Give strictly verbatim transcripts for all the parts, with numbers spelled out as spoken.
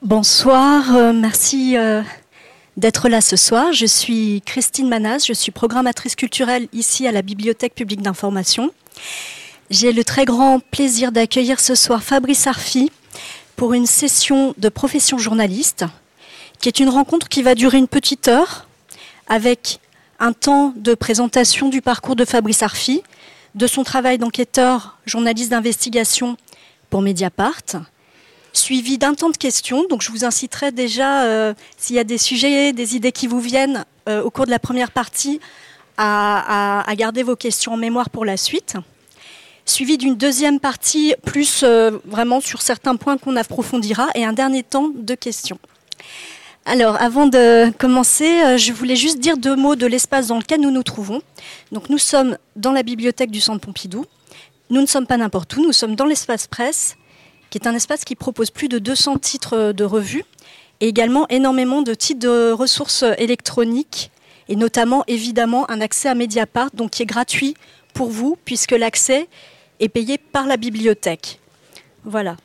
Bonsoir, euh, merci euh, d'être là ce soir. Je suis Christine Manas, je suis programmatrice culturelle ici à la Bibliothèque publique d'information. J'ai le très grand plaisir d'accueillir ce soir Fabrice Arfi pour une session de profession journaliste, qui est une rencontre qui va durer une petite heure, avec un temps de présentation du parcours de Fabrice Arfi, de son travail d'enquêteur, journaliste d'investigation pour Mediapart, suivi d'un temps de questions. Donc je vous inciterai déjà, euh, s'il y a des sujets, des idées qui vous viennent euh, au cours de la première partie, à, à, à garder vos questions en mémoire pour la suite. Suivi d'une deuxième partie, plus euh, vraiment sur certains points qu'on approfondira, et un dernier temps de questions. Alors, avant de commencer, euh, je voulais juste dire deux mots de l'espace dans lequel nous nous trouvons. Donc, nous sommes dans la bibliothèque du Centre Pompidou. Nous ne sommes pas n'importe où, nous sommes dans l'espace presse, qui est un espace qui propose plus de deux cents titres de revues et également énormément de titres de ressources électroniques et notamment, évidemment, un accès à Mediapart, donc qui est gratuit pour vous puisque l'accès est payé par la bibliothèque. Voilà.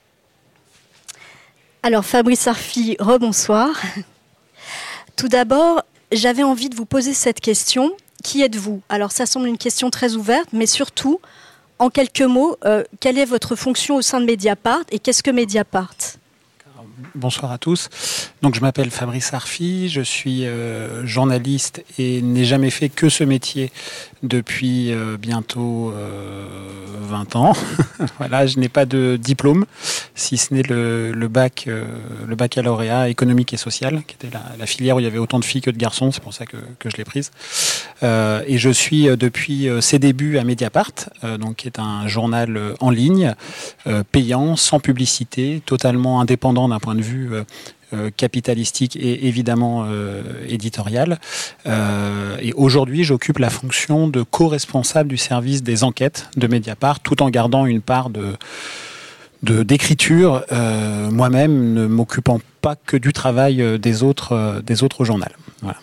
Alors, Fabrice Arfi, rebonsoir. Tout d'abord, j'avais envie de vous poser cette question. Qui êtes-vous ? Alors, ça semble une question très ouverte, mais surtout, en quelques mots, euh, quelle est votre fonction au sein de Mediapart et qu'est-ce que Mediapart ? Bonsoir à tous. Donc, je m'appelle Fabrice Arfi, je suis euh, journaliste et n'ai jamais fait que ce métier depuis euh, bientôt euh, vingt ans. Voilà, je n'ai pas de diplôme, si ce n'est le, le bac, euh, le baccalauréat économique et social, qui était la, la filière où il y avait autant de filles que de garçons, c'est pour ça que, que je l'ai prise. Euh, et je suis euh, depuis euh, ses débuts à Mediapart, euh, donc qui est un journal euh, en ligne, euh, payant, sans publicité, totalement indépendant d'un point de vue euh, euh, capitalistique et évidemment euh, éditorial. Euh, et aujourd'hui, j'occupe la fonction de co-responsable du service des enquêtes de Mediapart, tout en gardant une part de de d'écriture, euh, moi-même ne m'occupant pas que du travail des autres euh, des autres journaux. Voilà.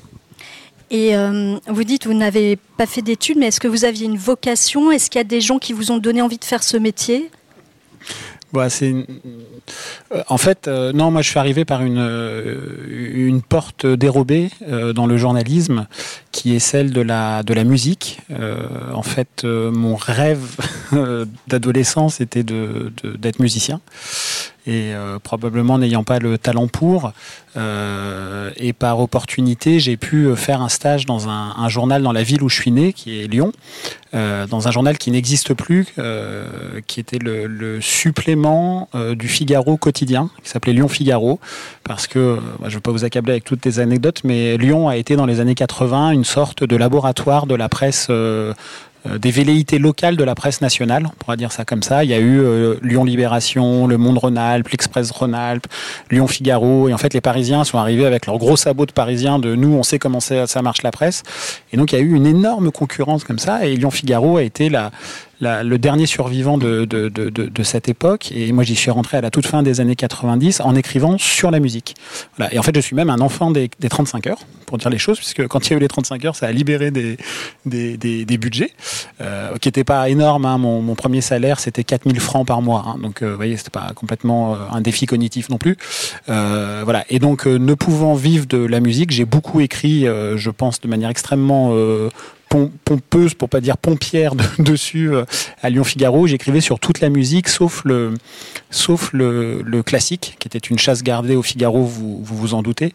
Et euh, vous dites vous n'avez pas fait d'études, mais est-ce que vous aviez une vocation ? Est-ce qu'il y a des gens qui vous ont donné envie de faire ce métier ? Bah, c'est une... En fait, euh, non, moi je suis arrivé par une, euh, une porte dérobée euh, dans le journalisme, qui est celle de la, de la musique. Euh, en fait, euh, mon rêve d'adolescence était de, de, d'être musicien. Et euh, probablement n'ayant pas le talent pour, euh, et par opportunité, j'ai pu faire un stage dans un, un journal dans la ville où je suis né, qui est Lyon, euh, dans un journal qui n'existe plus, euh, qui était le, le supplément euh, du Figaro quotidien, qui s'appelait Lyon Figaro, parce que, euh, je ne vais pas vous accabler avec toutes les anecdotes, mais Lyon a été dans les années quatre-vingts une sorte de laboratoire de la presse euh, des velléités locales de la presse nationale, on pourra dire ça comme ça. Il y a eu euh, Lyon Libération, Le Monde Rhône-Alpes, l'Express Rhône-Alpes, Lyon Figaro, et en fait les Parisiens sont arrivés avec leurs gros sabots de Parisiens de nous, on sait comment ça, ça marche la presse. Et donc il y a eu une énorme concurrence comme ça, et Lyon Figaro a été la La, le dernier survivant de, de, de, de, de cette époque. Et moi, j'y suis rentré à la toute fin des années quatre-vingt-dix en écrivant sur la musique. Voilà. Et en fait, je suis même un enfant des, des trente-cinq heures, pour dire les choses, puisque quand il y a eu les trente-cinq heures, ça a libéré des, des, des, des budgets, euh, qui n'étaient pas énormes. Hein. Mon, mon premier salaire, c'était quatre mille francs par mois. Hein. Donc, euh, vous voyez, c'était pas complètement euh, un défi cognitif non plus. Euh, voilà. Et donc, euh, ne pouvant vivre de la musique, j'ai beaucoup écrit, euh, je pense, de manière extrêmement... Euh, pompeuse, pour pas dire pompière, de, dessus euh, à Lyon Figaro. J'écrivais sur toute la musique, sauf le, sauf le, le classique, qui était une chasse gardée au Figaro, vous vous, vous en doutez.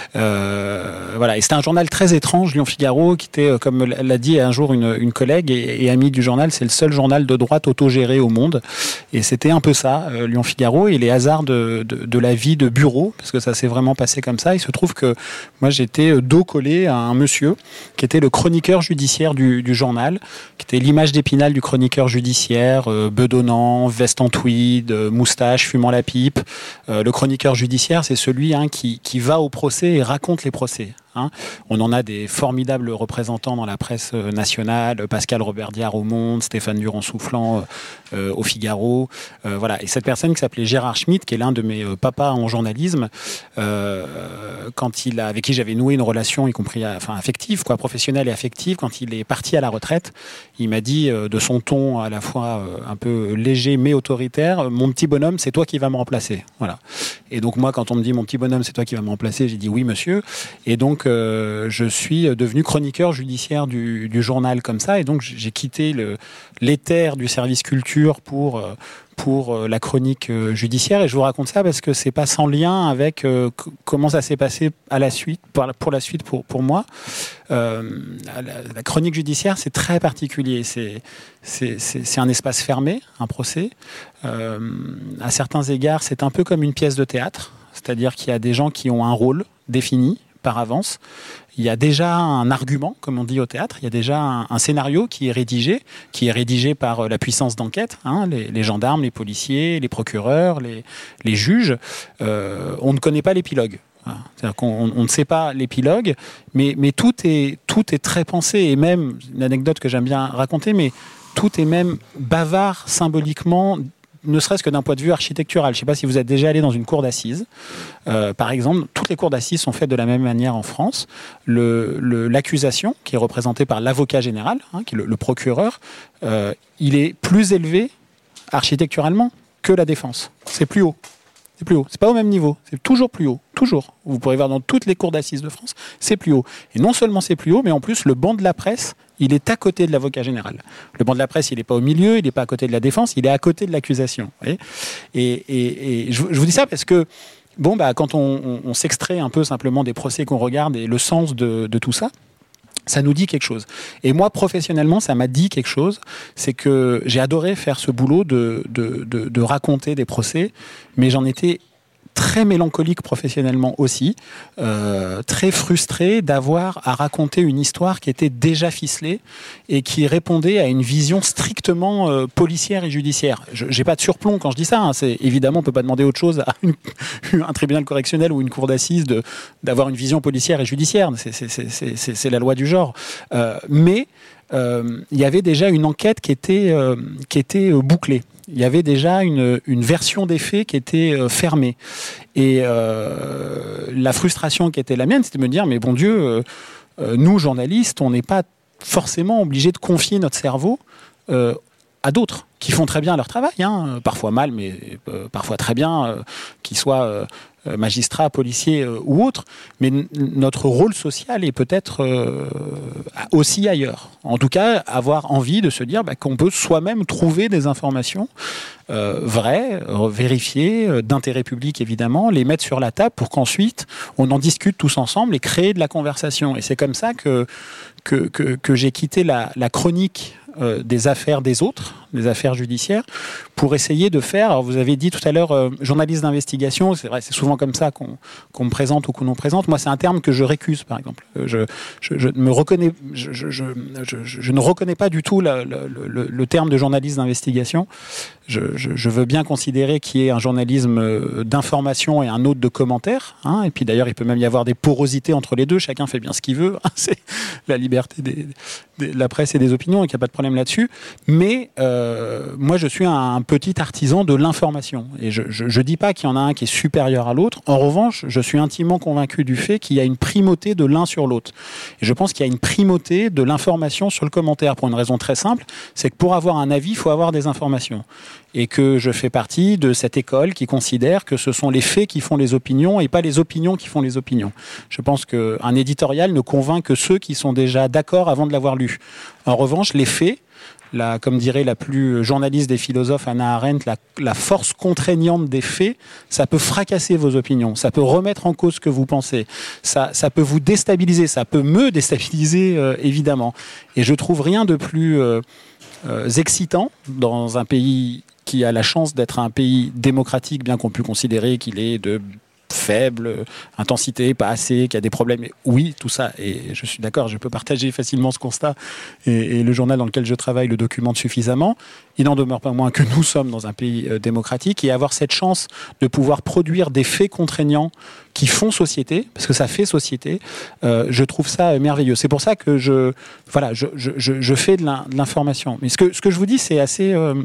Euh, voilà. Et c'était un journal très étrange, Lyon Figaro, qui était, comme l'a dit un jour une, une collègue et, et amie du journal, c'est le seul journal de droite autogéré au monde. Et c'était un peu ça, euh, Lyon Figaro, et les hasards de, de, de la vie de bureau, parce que ça s'est vraiment passé comme ça. Il se trouve que moi, j'étais dos collé à un monsieur qui était le chroniqueur judiciaire Du, du journal, qui était l'image d'Épinal du chroniqueur judiciaire, euh, bedonnant, veste en tweed, euh, moustache, fumant la pipe. Euh, le chroniqueur judiciaire, c'est celui hein, qui, qui va au procès et raconte les procès. Hein. On en a des formidables représentants dans la presse nationale, Pascal Robert Diard au Monde, Stéphane Durand-Soufflant euh, au Figaro. Euh, voilà. Et cette personne qui s'appelait Gérard Schmitt, qui est l'un de mes euh, papas en journalisme, euh, quand il a, avec qui j'avais noué une relation, y compris enfin, affective, quoi, professionnelle et affective, quand il est parti à la retraite, il m'a dit euh, de son ton à la fois euh, un peu léger mais autoritaire, mon petit bonhomme, c'est toi qui vas me remplacer. Voilà. Et donc moi, quand on me dit mon petit bonhomme, c'est toi qui vas me remplacer, j'ai dit oui monsieur. Et donc euh, je suis devenu chroniqueur judiciaire du, du journal comme ça. Et donc j'ai quitté le, l'éther du service culture pour euh, pour la chronique judiciaire. Et je vous raconte ça parce que c'est pas sans lien avec euh, c- comment ça s'est passé à la suite, pour la, pour la suite pour, pour moi. Euh, la, la chronique judiciaire, c'est très particulier. C'est, c'est, c'est, c'est un espace fermé, un procès. Euh, à certains égards, c'est un peu comme une pièce de théâtre. C'est-à-dire qu'il y a des gens qui ont un rôle défini par avance. Il y a déjà un argument, comme on dit au théâtre, il y a déjà un, un scénario qui est rédigé, qui est rédigé par la puissance d'enquête, hein, les, les gendarmes, les policiers, les procureurs, les, les juges. Euh, on ne connaît pas l'épilogue. C'est-à-dire qu'on on ne sait pas l'épilogue, mais, mais tout, est, tout est très pensé, et même, une anecdote que j'aime bien raconter, mais tout est même bavard symboliquement, ne serait-ce que d'un point de vue architectural. Je ne sais pas si vous êtes déjà allé dans une cour d'assises. Euh, par exemple, toutes les cours d'assises sont faites de la même manière en France. Le, le, l'accusation, qui est représentée par l'avocat général, hein, qui est le, le procureur, euh, il est plus élevé architecturalement que la défense. C'est plus haut. C'est plus haut. C'est pas au même niveau. C'est toujours plus haut. Toujours. Vous pourrez voir dans toutes les cours d'assises de France, c'est plus haut. Et non seulement c'est plus haut, mais en plus, le banc de la presse, il est à côté de l'avocat général. Le banc de la presse, il n'est pas au milieu, il n'est pas à côté de la défense, il est à côté de l'accusation. Vous voyez ? Et, et, et je, je vous dis ça parce que, bon, bah, quand on, on, on s'extrait un peu simplement des procès qu'on regarde et le sens de, de tout ça, ça nous dit quelque chose. Et moi, professionnellement, ça m'a dit quelque chose. C'est que j'ai adoré faire ce boulot de, de, de, de raconter des procès, mais j'en étais très mélancolique professionnellement aussi, euh, très frustré d'avoir à raconter une histoire qui était déjà ficelée et qui répondait à une vision strictement euh, policière et judiciaire. Je n'ai pas de surplomb quand je dis ça. Hein. C'est, évidemment, on ne peut pas demander autre chose à une, un tribunal correctionnel ou une cour d'assises de, d'avoir une vision policière et judiciaire. C'est, c'est, c'est, c'est, c'est, c'est la loi du genre. Euh, mais euh, il y avait déjà une enquête qui était, euh, qui était euh, bouclée. Il y avait déjà une, une version des faits qui était euh, fermée. Et euh, la frustration qui était la mienne, c'était de me dire, mais bon Dieu, euh, euh, nous, journalistes, on n'est pas forcément obligés de confier notre cerveau euh, à d'autres qui font très bien leur travail, hein, parfois mal, mais euh, parfois très bien, euh, qu'ils soient euh, magistrats, policiers euh, ou autres. Mais n- notre rôle social est peut-être euh, aussi ailleurs. En tout cas, avoir envie de se dire bah, qu'on peut soi-même trouver des informations euh, vraies, euh, vérifiées, euh, d'intérêt public évidemment, les mettre sur la table pour qu'ensuite on en discute tous ensemble et créer de la conversation. Et c'est comme ça que, que, que, que j'ai quitté la, la chronique Euh, des affaires des autres, des affaires judiciaires, pour essayer de faire, alors vous avez dit tout à l'heure, euh, journaliste d'investigation, c'est vrai, c'est souvent comme ça qu'on, qu'on me présente ou qu'on nous présente. Moi, c'est un terme que je récuse, par exemple. Je, je, je, me reconnais, je, je, je, je, je ne reconnais pas du tout la, le, le, le terme de journaliste d'investigation. Je, je, je veux bien considérer qu'il y ait un journalisme d'information et un autre de commentaires. Hein, et puis d'ailleurs, il peut même y avoir des porosités entre les deux. Chacun fait bien ce qu'il veut. Hein, c'est la liberté des, des, de la presse et des opinions, et qu'il n'y a pas de problème là-dessus. Mais euh, moi, je suis un, un petit artisan de l'information. Et je ne dis pas qu'il y en a un qui est supérieur à l'autre. En revanche, je suis intimement convaincu du fait qu'il y a une primauté de l'un sur l'autre. Et je pense qu'il y a une primauté de l'information sur le commentaire, pour une raison très simple, c'est que pour avoir un avis, il faut avoir des informations. Et que je fais partie de cette école qui considère que ce sont les faits qui font les opinions et pas les opinions qui font les opinions. Je pense qu'un éditorial ne convainc que ceux qui sont déjà d'accord avant de l'avoir lu. En revanche, les faits, la, comme dirait la plus journaliste des philosophes, Hannah Arendt, la, la force contraignante des faits, ça peut fracasser vos opinions, ça peut remettre en cause ce que vous pensez, ça, ça peut vous déstabiliser, ça peut me déstabiliser, euh, évidemment. Et je trouve rien de plus euh, euh, excitant dans un pays qui a la chance d'être un pays démocratique, bien qu'on puisse considérer qu'il est de faible, intensité, pas assez, qu'il y a des problèmes. Oui, tout ça, et je suis d'accord, je peux partager facilement ce constat, et, et le journal dans lequel je travaille le documente suffisamment. Il n'en demeure pas moins que nous sommes dans un pays euh, démocratique, et avoir cette chance de pouvoir produire des faits contraignants qui font société, parce que ça fait société, euh, je trouve ça merveilleux. C'est pour ça que je, voilà, je, je, je fais de l'information. Mais ce que, ce que je vous dis, c'est assez... Euh,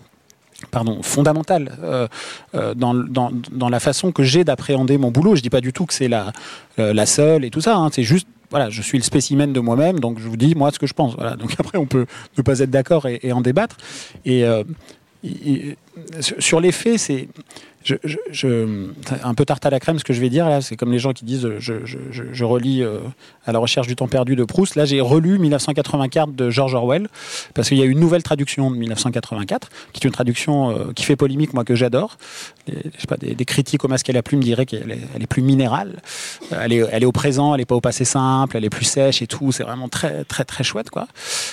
pardon, fondamental euh, euh, dans, dans, dans la façon que j'ai d'appréhender mon boulot. Je ne dis pas du tout que c'est la, euh, la seule et tout ça, hein. C'est juste, voilà, je suis le spécimen de moi-même, donc je vous dis, moi, ce que je pense. Voilà. Donc après, on peut ne pas être d'accord et, et en débattre. Et, euh, et sur les faits, c'est... Je, je, je, un peu tarte à la crème ce que je vais dire là, c'est comme les gens qui disent je, je, je, je relis euh, à la recherche du temps perdu de Proust. Là j'ai relu mille neuf cent quatre-vingt-quatre de George Orwell parce qu'il y a une nouvelle traduction de mille neuf cent quatre-vingt-quatre qui est une traduction euh, qui fait polémique, moi, que j'adore. Les, je sais pas, des, des critiques au masque à la plume diraient qu'elle est, elle est plus minérale, elle est, elle est au présent, elle est pas au passé simple, elle est plus sèche et tout, c'est vraiment très très très chouette quoi.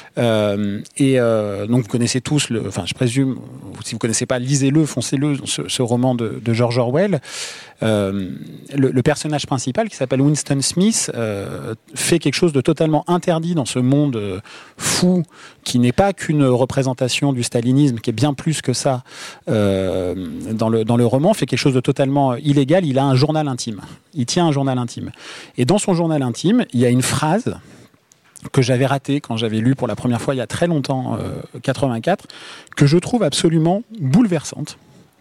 Euh, et euh, donc vous connaissez tous le, enfin je présume, si vous connaissez pas, lisez-le, foncez-le, ce, ce roman de, de George Orwell. Euh, le, le personnage principal, qui s'appelle Winston Smith, euh, fait quelque chose de totalement interdit dans ce monde euh, fou, qui n'est pas qu'une représentation du stalinisme, qui est bien plus que ça euh, dans, le, dans le roman, fait quelque chose de totalement illégal. Il a un journal intime. Il tient un journal intime. Et dans son journal intime, il y a une phrase que j'avais ratée quand j'avais lu pour la première fois il y a très longtemps, euh, quatre-vingt-quatre, que je trouve absolument bouleversante,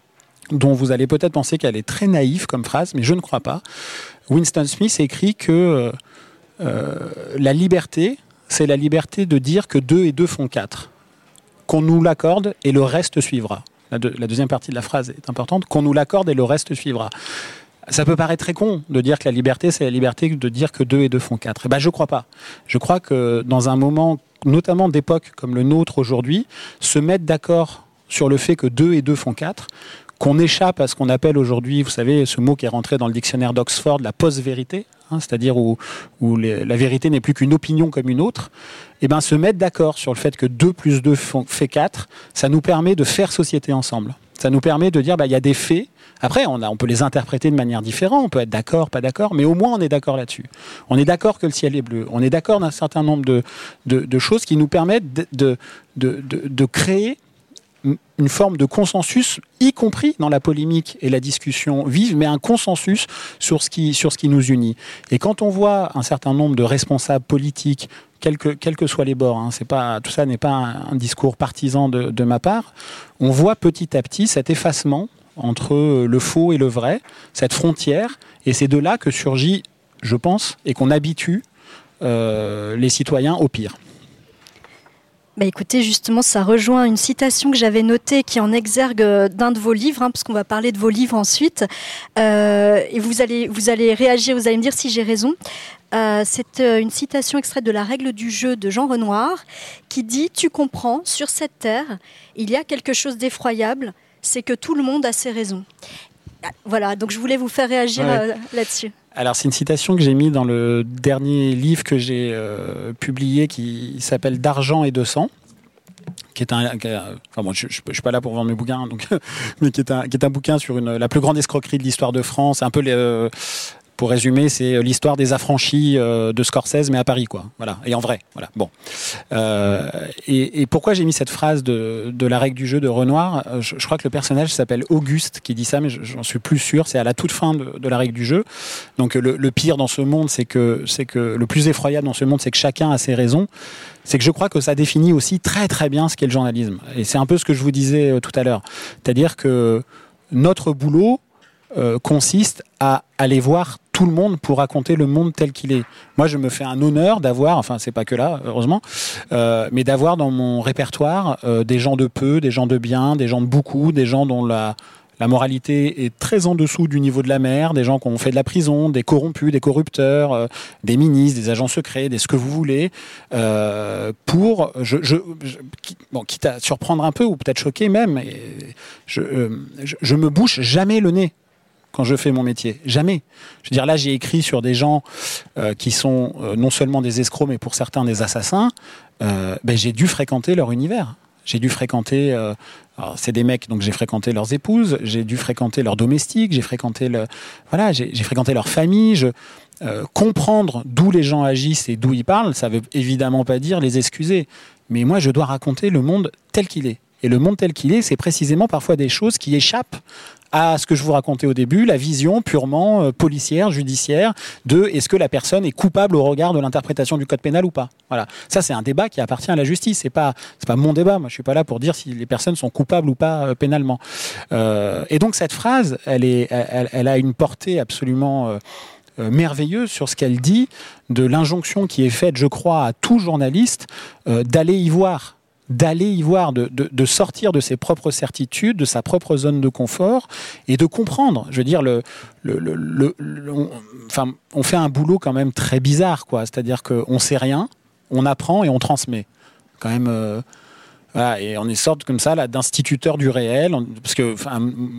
dont vous allez peut-être penser qu'elle est très naïve comme phrase, mais je ne crois pas. Winston Smith écrit que euh, la liberté, c'est la liberté de dire que deux et deux font quatre, qu'on nous l'accorde et le reste suivra. La, de, la deuxième partie de la phrase est importante, qu'on nous l'accorde et le reste suivra. Ça peut paraître très con de dire que la liberté, c'est la liberté de dire que deux et deux font quatre. Eh ben, je ne crois pas. Je crois que dans un moment, notamment d'époque comme le nôtre aujourd'hui, se mettre d'accord sur le fait que deux et deux font quatre, qu'on échappe à ce qu'on appelle aujourd'hui, vous savez, ce mot qui est rentré dans le dictionnaire d'Oxford, la post-vérité, hein, c'est-à-dire où, où les, la vérité n'est plus qu'une opinion comme une autre, et ben se mettre d'accord sur le fait que deux plus deux font, fait quatre, ça nous permet de faire société ensemble. Ça nous permet de dire, bah, y a des faits. Après, on, a, on peut les interpréter de manière différente, on peut être d'accord, pas d'accord, mais au moins on est d'accord là-dessus. On est d'accord que le ciel est bleu, on est d'accord d'un certain nombre de, de, de choses qui nous permettent de, de, de, de, de créer une forme de consensus, y compris dans la polémique et la discussion vive, mais un consensus sur ce qui, sur ce qui nous unit. Et quand on voit un certain nombre de responsables politiques, quels que, quels que soient les bords, hein, c'est pas, tout ça n'est pas un, un discours partisan de, de ma part, on voit petit à petit cet effacement entre le faux et le vrai, cette frontière, et c'est de là que surgit, je pense, et qu'on habitue euh, les citoyens au pire. Bah écoutez, justement, ça rejoint une citation que j'avais notée qui est en exergue d'un de vos livres, hein, parce qu'on va parler de vos livres ensuite. Euh, et vous allez, vous allez réagir, vous allez me dire si j'ai raison. Euh, c'est une citation extraite de La règle du jeu de Jean Renoir qui dit « Tu comprends, sur cette terre, il y a quelque chose d'effroyable, c'est que tout le monde a ses raisons. » Voilà, donc je voulais vous faire réagir ouais. euh, là-dessus. Alors c'est une citation que j'ai mise dans le dernier livre que j'ai euh, publié qui s'appelle D'argent et de sang, qui est un, qui est, enfin bon, je, je, je suis pas là pour vendre mes bouquins, donc, mais qui est un, qui est un bouquin sur une, la plus grande escroquerie de l'histoire de France, un peu les, euh, pour résumer, c'est l'histoire des affranchis euh, de Scorsese, mais à Paris, quoi. Voilà, et en vrai, voilà. Bon. Euh, et, et pourquoi j'ai mis cette phrase de, de la règle du jeu de Renoir ? je, je crois que le personnage s'appelle Auguste qui dit ça, mais j'en suis plus sûr. C'est à la toute fin de, de la règle du jeu. Donc le, le pire dans ce monde, c'est que, c'est que le plus effroyable dans ce monde, c'est que chacun a ses raisons. C'est que je crois que ça définit aussi très très bien ce qu'est le journalisme. Et c'est un peu ce que je vous disais tout à l'heure. C'est-à-dire que notre boulot euh, consiste à aller voir tout le monde pour raconter le monde tel qu'il est. Moi, je me fais un honneur d'avoir, enfin, c'est pas que là, heureusement, euh, mais d'avoir dans mon répertoire euh, des gens de peu, des gens de bien, des gens de beaucoup, des gens dont la, la moralité est très en dessous du niveau de la mer, des gens qui ont fait de la prison, des corrompus, des corrupteurs, euh, des ministres, des agents secrets, des ce que vous voulez, euh, pour, je, je, je, bon, quitte à surprendre un peu ou peut-être choquer même, et je, euh, je, je me bouche jamais le nez quand je fais mon métier. Jamais. Je veux dire, là, j'ai écrit sur des gens euh, qui sont euh, non seulement des escrocs, mais pour certains des assassins. Euh, ben, j'ai dû fréquenter leur univers. J'ai dû fréquenter, euh, alors c'est des mecs, donc j'ai fréquenté leurs épouses, j'ai dû fréquenter leurs domestiques, j'ai fréquenté le, voilà, j'ai, j'ai fréquenté leur famille. Je, euh, comprendre d'où les gens agissent et d'où ils parlent, ça veut évidemment pas dire les excuser. Mais moi, je dois raconter le monde tel qu'il est. Et le monde tel qu'il est, c'est précisément parfois des choses qui échappent à ce que je vous racontais au début, la vision purement euh, policière, judiciaire, de est-ce que la personne est coupable au regard de l'interprétation du code pénal ou pas. Voilà. Ça, c'est un débat qui appartient à la justice. C'est pas, c'est pas mon débat. Moi, je suis pas là pour dire si les personnes sont coupables ou pas euh, pénalement. Euh, et donc, cette phrase, elle, est, elle, elle a une portée absolument euh, euh, merveilleuse sur ce qu'elle dit de l'injonction qui est faite, je crois, à tout journaliste euh, d'aller y voir. d'aller y voir, de, de, de sortir de ses propres certitudes, de sa propre zone de confort et de comprendre. Je veux dire, le, le, le, le, le on, enfin, on fait un boulot quand même très bizarre, quoi. C'est-à-dire qu'on sait rien, on apprend et on transmet. Quand même, euh, voilà, et on est sorte comme ça là d'instituteur du réel, parce que, enfin,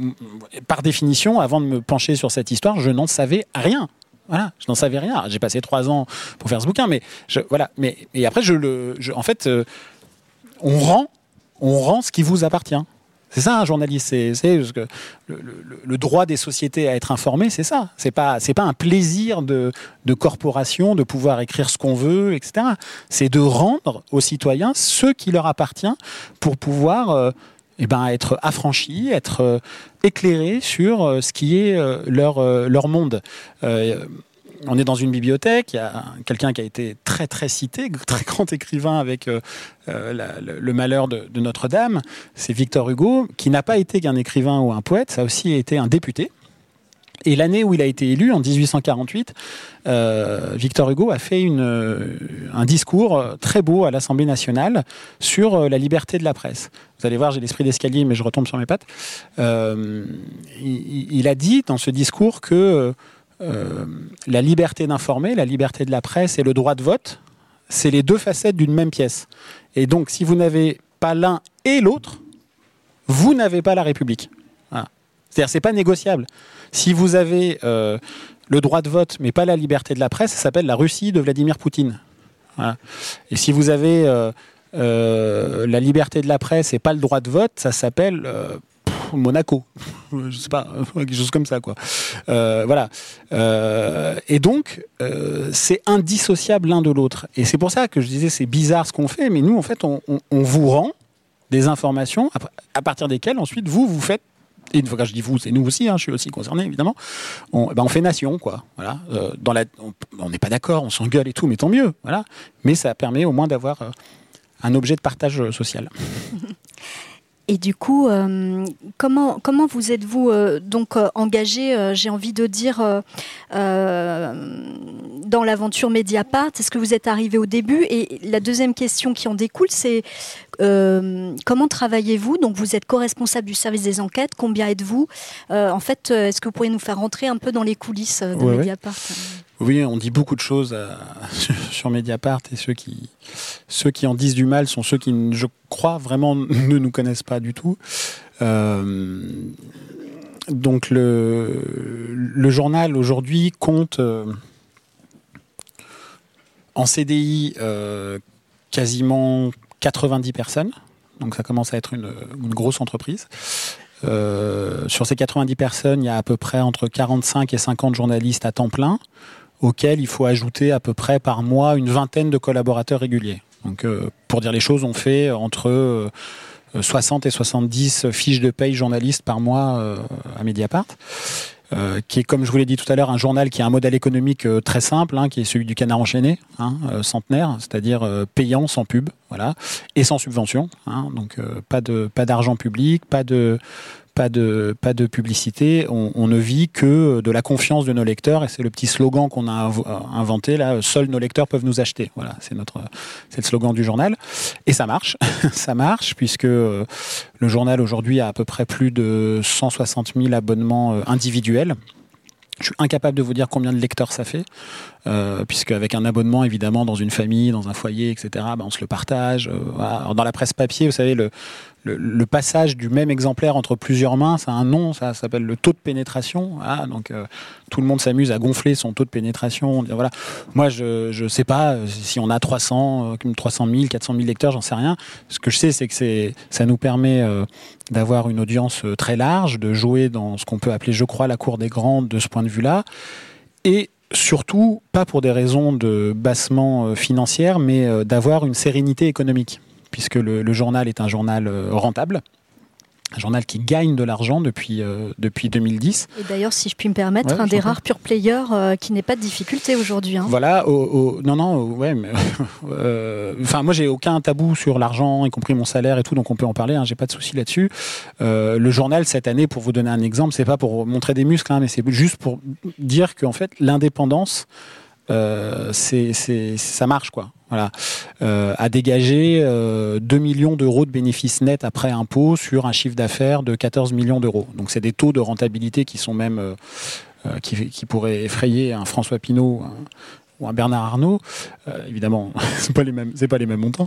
par définition, avant de me pencher sur cette histoire, je n'en savais rien. Voilà, je n'en savais rien. J'ai passé trois ans pour faire ce bouquin, mais je, voilà. Mais et après, je le, je, en fait. Euh, On rend, on rend ce qui vous appartient. C'est ça un journaliste. C'est, c'est parce que le, le, le droit des sociétés à être informé, c'est ça. C'est pas, c'est pas un plaisir de, de corporation de pouvoir écrire ce qu'on veut, et cetera. C'est de rendre aux citoyens ce qui leur appartient pour pouvoir euh, eh ben, être affranchis, être euh, éclairés sur euh, ce qui est euh, leur, euh, leur monde. Euh, On est dans une bibliothèque, il y a quelqu'un qui a été très très cité, très grand écrivain avec euh, euh, la, le, le malheur de, de Notre-Dame, c'est Victor Hugo, qui n'a pas été qu'un écrivain ou un poète, ça a aussi été un député. Et l'année où il a été élu, en dix-huit cent quarante-huit, euh, Victor Hugo a fait une, un discours très beau à l'Assemblée nationale sur la liberté de la presse. Vous allez voir, j'ai l'esprit d'escalier, mais je retombe sur mes pattes. Euh, il, il a dit dans ce discours que Euh, la liberté d'informer, la liberté de la presse et le droit de vote, c'est les deux facettes d'une même pièce. Et donc, si vous n'avez pas l'un et l'autre, vous n'avez pas la République. Voilà. C'est-à-dire, c'est pas négociable. Si vous avez euh, le droit de vote, mais pas la liberté de la presse, ça s'appelle la Russie de Vladimir Poutine. Voilà. Et si vous avez euh, euh, la liberté de la presse et pas le droit de vote, ça s'appelle euh, Monaco, je sais pas, quelque chose comme ça, quoi. Euh, voilà. Euh, et donc, euh, c'est indissociable l'un de l'autre. Et c'est pour ça que je disais, c'est bizarre ce qu'on fait, mais nous, en fait, on, on, on vous rend des informations à partir desquelles, ensuite, vous, vous faites. Et une fois que je dis vous, c'est nous aussi, hein, je suis aussi concerné, évidemment. On, ben on fait nation, quoi. Voilà. Euh, dans la, on n'est pas d'accord, on s'engueule et tout, mais tant mieux. Voilà. Mais ça permet au moins d'avoir euh, un objet de partage social. Et du coup, euh, comment, comment vous êtes-vous euh, donc euh, engagé, euh, j'ai envie de dire, euh, euh, dans l'aventure Mediapart? Est-ce que vous êtes arrivé au début? Et la deuxième question qui en découle, c'est euh, comment travaillez-vous? Donc vous êtes co-responsable du service des enquêtes. Combien êtes-vous? euh, En fait, est-ce que vous pourriez nous faire rentrer un peu dans les coulisses de ouais, Mediapart? Oui, on dit beaucoup de choses à, sur Mediapart, et ceux qui, ceux qui en disent du mal sont ceux qui, je crois, vraiment ne nous connaissent pas du tout. Euh, donc le, le journal aujourd'hui compte euh, en C D I euh, quasiment quatre-vingt-dix personnes, donc ça commence à être une, une grosse entreprise. Euh, sur ces quatre-vingt-dix personnes, il y a à peu près entre quarante-cinq et cinquante journalistes à temps plein, auxquels il faut ajouter à peu près par mois une vingtaine de collaborateurs réguliers. Donc, euh, pour dire les choses, on fait entre euh, soixante et soixante-dix fiches de paye journalistes par mois euh, à Mediapart, euh, qui est, comme je vous l'ai dit tout à l'heure, un journal qui a un modèle économique euh, très simple, hein, qui est celui du canard enchaîné, hein, euh, centenaire, c'est-à-dire euh, payant sans pub, voilà, et sans subvention. Hein, donc, euh, pas de pas d'argent public, pas de Pas de, pas de publicité, on, on ne vit que de la confiance de nos lecteurs, et c'est le petit slogan qu'on a inventé là, seuls nos lecteurs peuvent nous acheter. Voilà, c'est notre, c'est le slogan du journal, et ça marche, ça marche puisque le journal aujourd'hui a à peu près plus de cent soixante mille abonnements individuels. Je suis incapable de vous dire combien de lecteurs ça fait, euh, puisque avec un abonnement, évidemment, dans une famille, dans un foyer, et cetera, ben on se le partage. Euh, voilà. Alors, dans la presse papier, vous savez, le, le, le passage du même exemplaire entre plusieurs mains, ça a un nom, ça, ça s'appelle le taux de pénétration. Ah, donc euh, tout le monde s'amuse à gonfler son taux de pénétration. Voilà. Moi, je je sais pas si on a trois cents, trois cent mille, quatre cent mille lecteurs, j'en sais rien. Ce que je sais, c'est que c'est, ça nous permet euh, d'avoir une audience très large, de jouer dans ce qu'on peut appeler, je crois, la cour des grands de ce point de vue-là. Et surtout, pas pour des raisons de bassement financière, mais d'avoir une sérénité économique, puisque le, le journal est un journal rentable, un journal qui gagne de l'argent depuis, euh, depuis deux mille dix. Et d'ailleurs, si je puis me permettre, ouais, un des rares pure players euh, qui n'ait pas de difficulté aujourd'hui. Hein. Voilà, au, au, non, non, ouais, mais, euh, enfin, moi, j'ai aucun tabou sur l'argent, y compris mon salaire et tout, donc on peut en parler, hein, j'ai pas de souci là-dessus. Euh, le journal, cette année, pour vous donner un exemple, c'est pas pour montrer des muscles, hein, mais c'est juste pour dire qu'en fait, l'indépendance, euh, c'est, c'est, ça marche, quoi. Voilà, euh, a dégagé euh, deux millions d'euros de bénéfices nets après impôts sur un chiffre d'affaires de quatorze millions d'euros. Donc c'est des taux de rentabilité qui sont même euh, euh, qui, qui pourraient effrayer un François Pinault un, ou un Bernard Arnault. Euh, évidemment, c'est pas les mêmes, c'est pas les mêmes montants.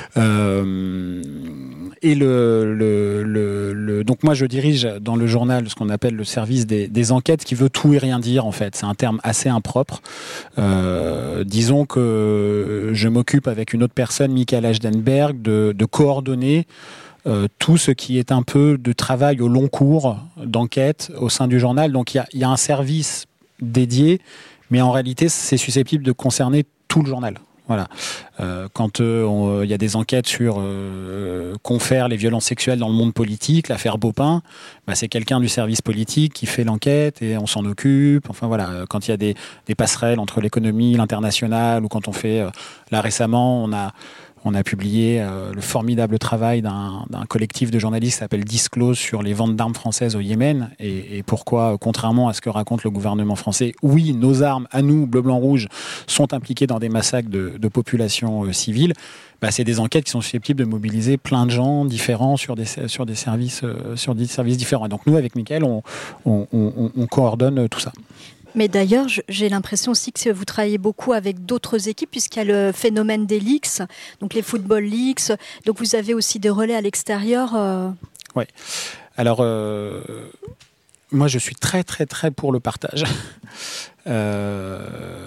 Euh, et le, le, le, le, donc moi je dirige dans le journal ce qu'on appelle le service des, des enquêtes, qui veut tout et rien dire en fait. C'est un terme assez impropre. Euh, disons que je m'occupe avec une autre personne, Michael Ashdenberg, de, de coordonner euh, tout ce qui est un peu de travail au long cours d'enquête au sein du journal. Donc il y a, y a un service dédié, mais en réalité c'est susceptible de concerner tout le journal. Voilà. Euh, quand il euh, y a des enquêtes sur euh, confère les violences sexuelles dans le monde politique, l'affaire Baupin, bah, c'est quelqu'un du service politique qui fait l'enquête et on s'en occupe. Enfin voilà. Quand il y a des, des passerelles entre l'économie, l'international, ou quand on fait euh, là récemment, on a On a publié euh, le formidable travail d'un, d'un collectif de journalistes qui s'appelle Disclose sur les ventes d'armes françaises au Yémen et, et pourquoi, contrairement à ce que raconte le gouvernement français, oui, nos armes, à nous, bleu, blanc, rouge, sont impliquées dans des massacres de, de populations euh, civiles. Bah, c'est des enquêtes qui sont susceptibles de mobiliser plein de gens différents sur des, sur des, services, euh, sur des services différents. Et donc nous, avec Mickaël, on, on, on, on coordonne tout ça. Mais d'ailleurs, j'ai l'impression aussi que vous travaillez beaucoup avec d'autres équipes, puisqu'il y a le phénomène des leaks, donc les football leaks. Donc vous avez aussi des relais à l'extérieur. Euh... Oui. Alors, euh, moi, je suis très, très, très pour le partage. euh,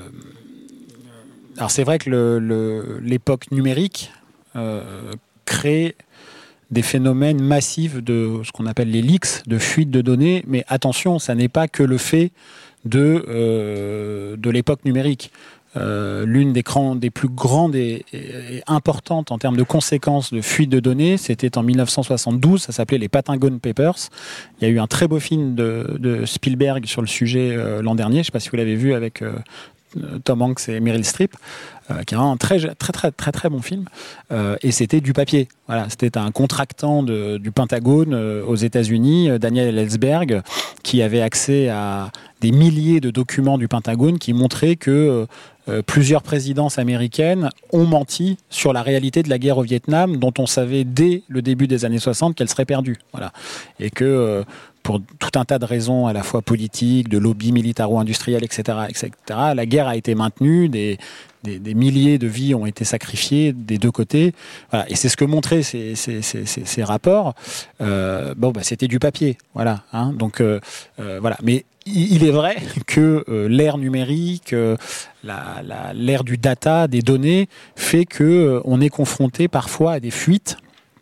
alors, c'est vrai que le, le, l'époque numérique euh, crée des phénomènes massifs de ce qu'on appelle les leaks, de fuite de données. Mais attention, ça n'est pas que le fait de, euh, de l'époque numérique. Euh, l'une des, grands, des plus grandes et, et, et importantes en termes de conséquences de fuite de données, c'était en dix-neuf cent soixante-douze, ça s'appelait les Pentagon Papers. Il y a eu un très beau film de, de Spielberg sur le sujet euh, l'an dernier, je ne sais pas si vous l'avez vu, avec euh, Tom Hanks et Meryl Streep, euh, qui est un très très très très très bon film. Euh, et c'était du papier. Voilà, c'était un contractant de, du Pentagone euh, aux États-Unis, Daniel Ellsberg, qui avait accès à des milliers de documents du Pentagone qui montraient que euh, plusieurs présidences américaines ont menti sur la réalité de la guerre au Vietnam, dont on savait dès le début des années soixante qu'elle serait perdue. Voilà, et que euh, pour tout un tas de raisons à la fois politiques, de lobby militaro-industriel, et cetera, et cetera, la guerre a été maintenue, des, des, des milliers de vies ont été sacrifiées des deux côtés. Voilà. Et c'est ce que montraient ces, ces, ces, ces rapports. Euh, bon, bah, c'était du papier. Voilà, hein. Donc, euh, euh, voilà. Mais il est vrai que euh, l'ère numérique, euh, la, la, l'ère du data, des données, fait qu'on euh, est confronté parfois à des fuites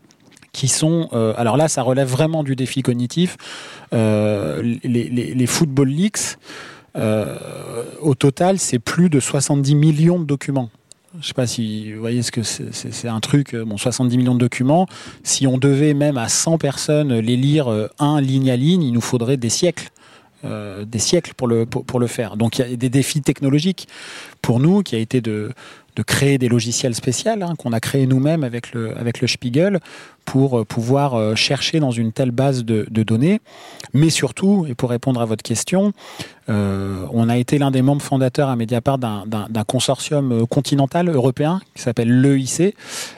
qui sont... Euh, alors là, ça relève vraiment du défi cognitif. Euh, les, les, les football leaks, euh, au total, c'est plus de soixante-dix millions de documents. Je ne sais pas si vous voyez ce que c'est, c'est, c'est un truc, bon, soixante-dix millions de documents. Si on devait même à cent personnes les lire euh, un ligne à ligne, il nous faudrait des siècles. Euh, des siècles pour le, pour, pour le faire. Donc il y a des défis technologiques pour nous qui a été de, de créer des logiciels spéciaux hein, qu'on a créés nous-mêmes avec le, avec le Spiegel pour pouvoir chercher dans une telle base de, de données. Mais surtout, et pour répondre à votre question, euh, on a été l'un des membres fondateurs à Mediapart d'un, d'un, d'un consortium continental européen qui s'appelle l'E I C,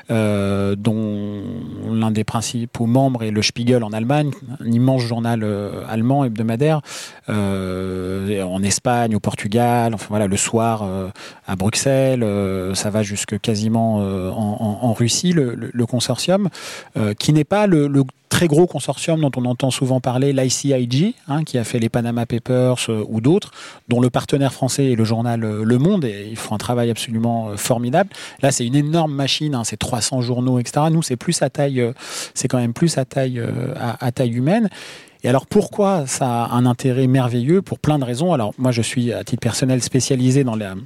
euh, dont l'un des principaux membres est le Spiegel en Allemagne, un immense journal euh, allemand hebdomadaire, euh, en Espagne, au Portugal, enfin voilà, le soir euh, à Bruxelles, euh, euh, ça va jusque quasiment euh, en, en, en Russie, le, le, le consortium, euh, qui n'est pas le, le très gros consortium dont on entend souvent parler, l'I C I G, hein, qui a fait les Panama Papers euh, ou d'autres, dont le partenaire français est le journal euh, Le Monde, et ils font un travail absolument euh, formidable. Là, c'est une énorme machine, hein, c'est trois cents journaux, et cetera. Nous, c'est plus à taille, euh, c'est quand même plus à taille, euh, à, à taille humaine. Et alors, pourquoi ça a un intérêt merveilleux? Pour plein de raisons. Alors, moi, je suis, à titre personnel, spécialisé dans la...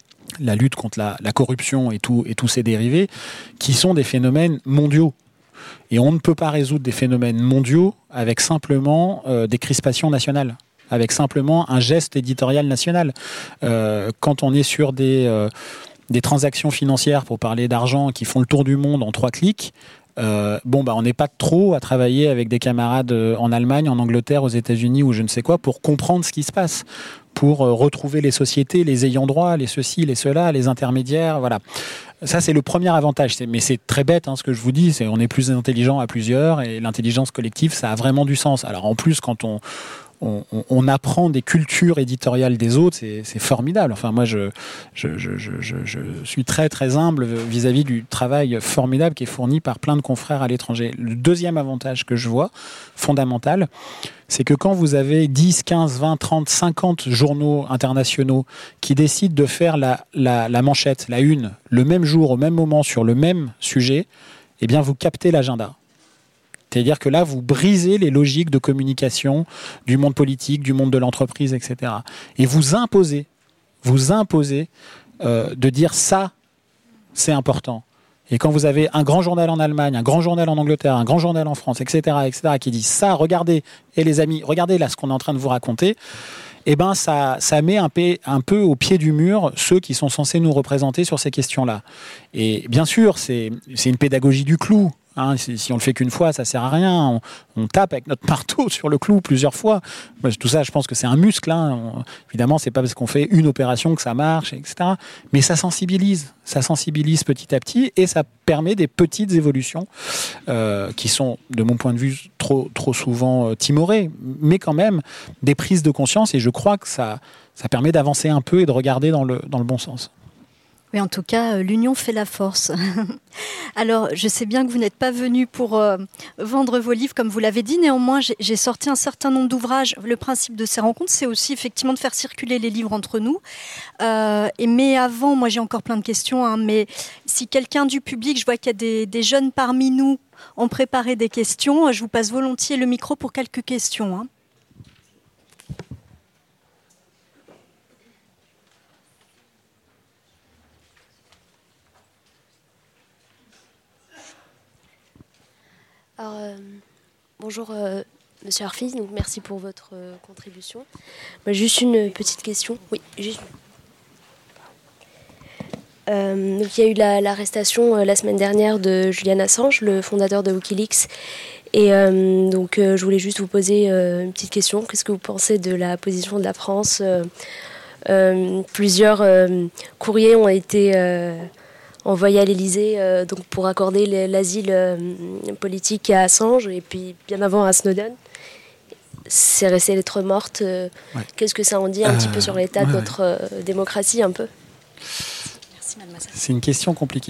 la lutte contre la, la corruption et, tout, et tous ses dérivés, qui sont des phénomènes mondiaux. Et on ne peut pas résoudre des phénomènes mondiaux avec simplement euh, des crispations nationales, avec simplement un geste éditorial national. Euh, quand on est sur des, euh, des transactions financières, pour parler d'argent, qui font le tour du monde en trois clics, Euh, bon, bah, on n'est pas trop à travailler avec des camarades en Allemagne, en Angleterre, aux États-Unis ou je ne sais quoi pour comprendre ce qui se passe, pour euh, retrouver les sociétés, les ayants droit, les ceci, les cela, les intermédiaires, voilà. Ça, c'est le premier avantage. C'est, mais c'est très bête, hein, ce que je vous dis. C'est, on est plus intelligent à plusieurs et l'intelligence collective, ça a vraiment du sens. Alors, en plus, quand on On, on, on apprend des cultures éditoriales des autres, c'est, c'est formidable. Enfin, moi, je, je, je, je, je suis très, très humble vis-à-vis du travail formidable qui est fourni par plein de confrères à l'étranger. Le deuxième avantage que je vois, fondamental, c'est que quand vous avez dix, quinze, vingt, trente, cinquante journaux internationaux qui décident de faire la, la, la manchette, la une, le même jour, au même moment, sur le même sujet, eh bien, vous captez l'agenda. C'est-à-dire que là, vous brisez les logiques de communication du monde politique, du monde de l'entreprise, et cetera. Et vous imposez, vous imposez euh, de dire ça, c'est important. Et quand vous avez un grand journal en Allemagne, un grand journal en Angleterre, un grand journal en France, et cetera, et cetera, qui dit ça, regardez, et les amis, regardez là ce qu'on est en train de vous raconter, eh ben ça, ça met un peu, un peu au pied du mur ceux qui sont censés nous représenter sur ces questions-là. Et bien sûr, c'est, c'est une pédagogie du clou. Hein, si, si on le fait qu'une fois, ça sert à rien. On, on tape avec notre marteau sur le clou plusieurs fois. Tout ça, je pense que c'est un muscle. Hein. On, évidemment, c'est pas parce qu'on fait une opération que ça marche, et cetera. Mais ça sensibilise, ça sensibilise petit à petit, et ça permet des petites évolutions euh, qui sont, de mon point de vue, trop, trop souvent euh, timorées, mais quand même des prises de conscience. Et je crois que ça, ça permet d'avancer un peu et de regarder dans le, dans le bon sens. Oui, en tout cas, l'union fait la force. Alors, je sais bien que vous n'êtes pas venu pour euh, vendre vos livres, comme vous l'avez dit. Néanmoins, j'ai, j'ai sorti un certain nombre d'ouvrages. Le principe de ces rencontres, c'est aussi effectivement de faire circuler les livres entre nous. Euh, et, mais avant, moi j'ai encore plein de questions, hein, mais si quelqu'un du public, je vois qu'il y a des, des jeunes parmi nous, ont préparé des questions, je vous passe volontiers le micro pour quelques questions. Hein. Alors, euh, bonjour euh, Monsieur Arfi, donc merci pour votre euh, contribution. Bah, juste une petite question. Oui, juste. Euh, donc il y a eu la, l'arrestation euh, la semaine dernière de Julian Assange, le fondateur de Wikileaks. Et euh, donc euh, je voulais juste vous poser euh, une petite question. Qu'est-ce que vous pensez de la position de la France? euh, euh, Plusieurs euh, courriers ont été euh, envoyé à l'Élysée euh, donc pour accorder l'asile euh, politique à Assange et puis bien avant à Snowden. C'est resté lettre morte. Euh, ouais. Qu'est-ce que ça en dit un euh, petit peu sur l'état ouais, de notre euh, démocratie un peu? Merci mademoiselle. C'est une question compliquée.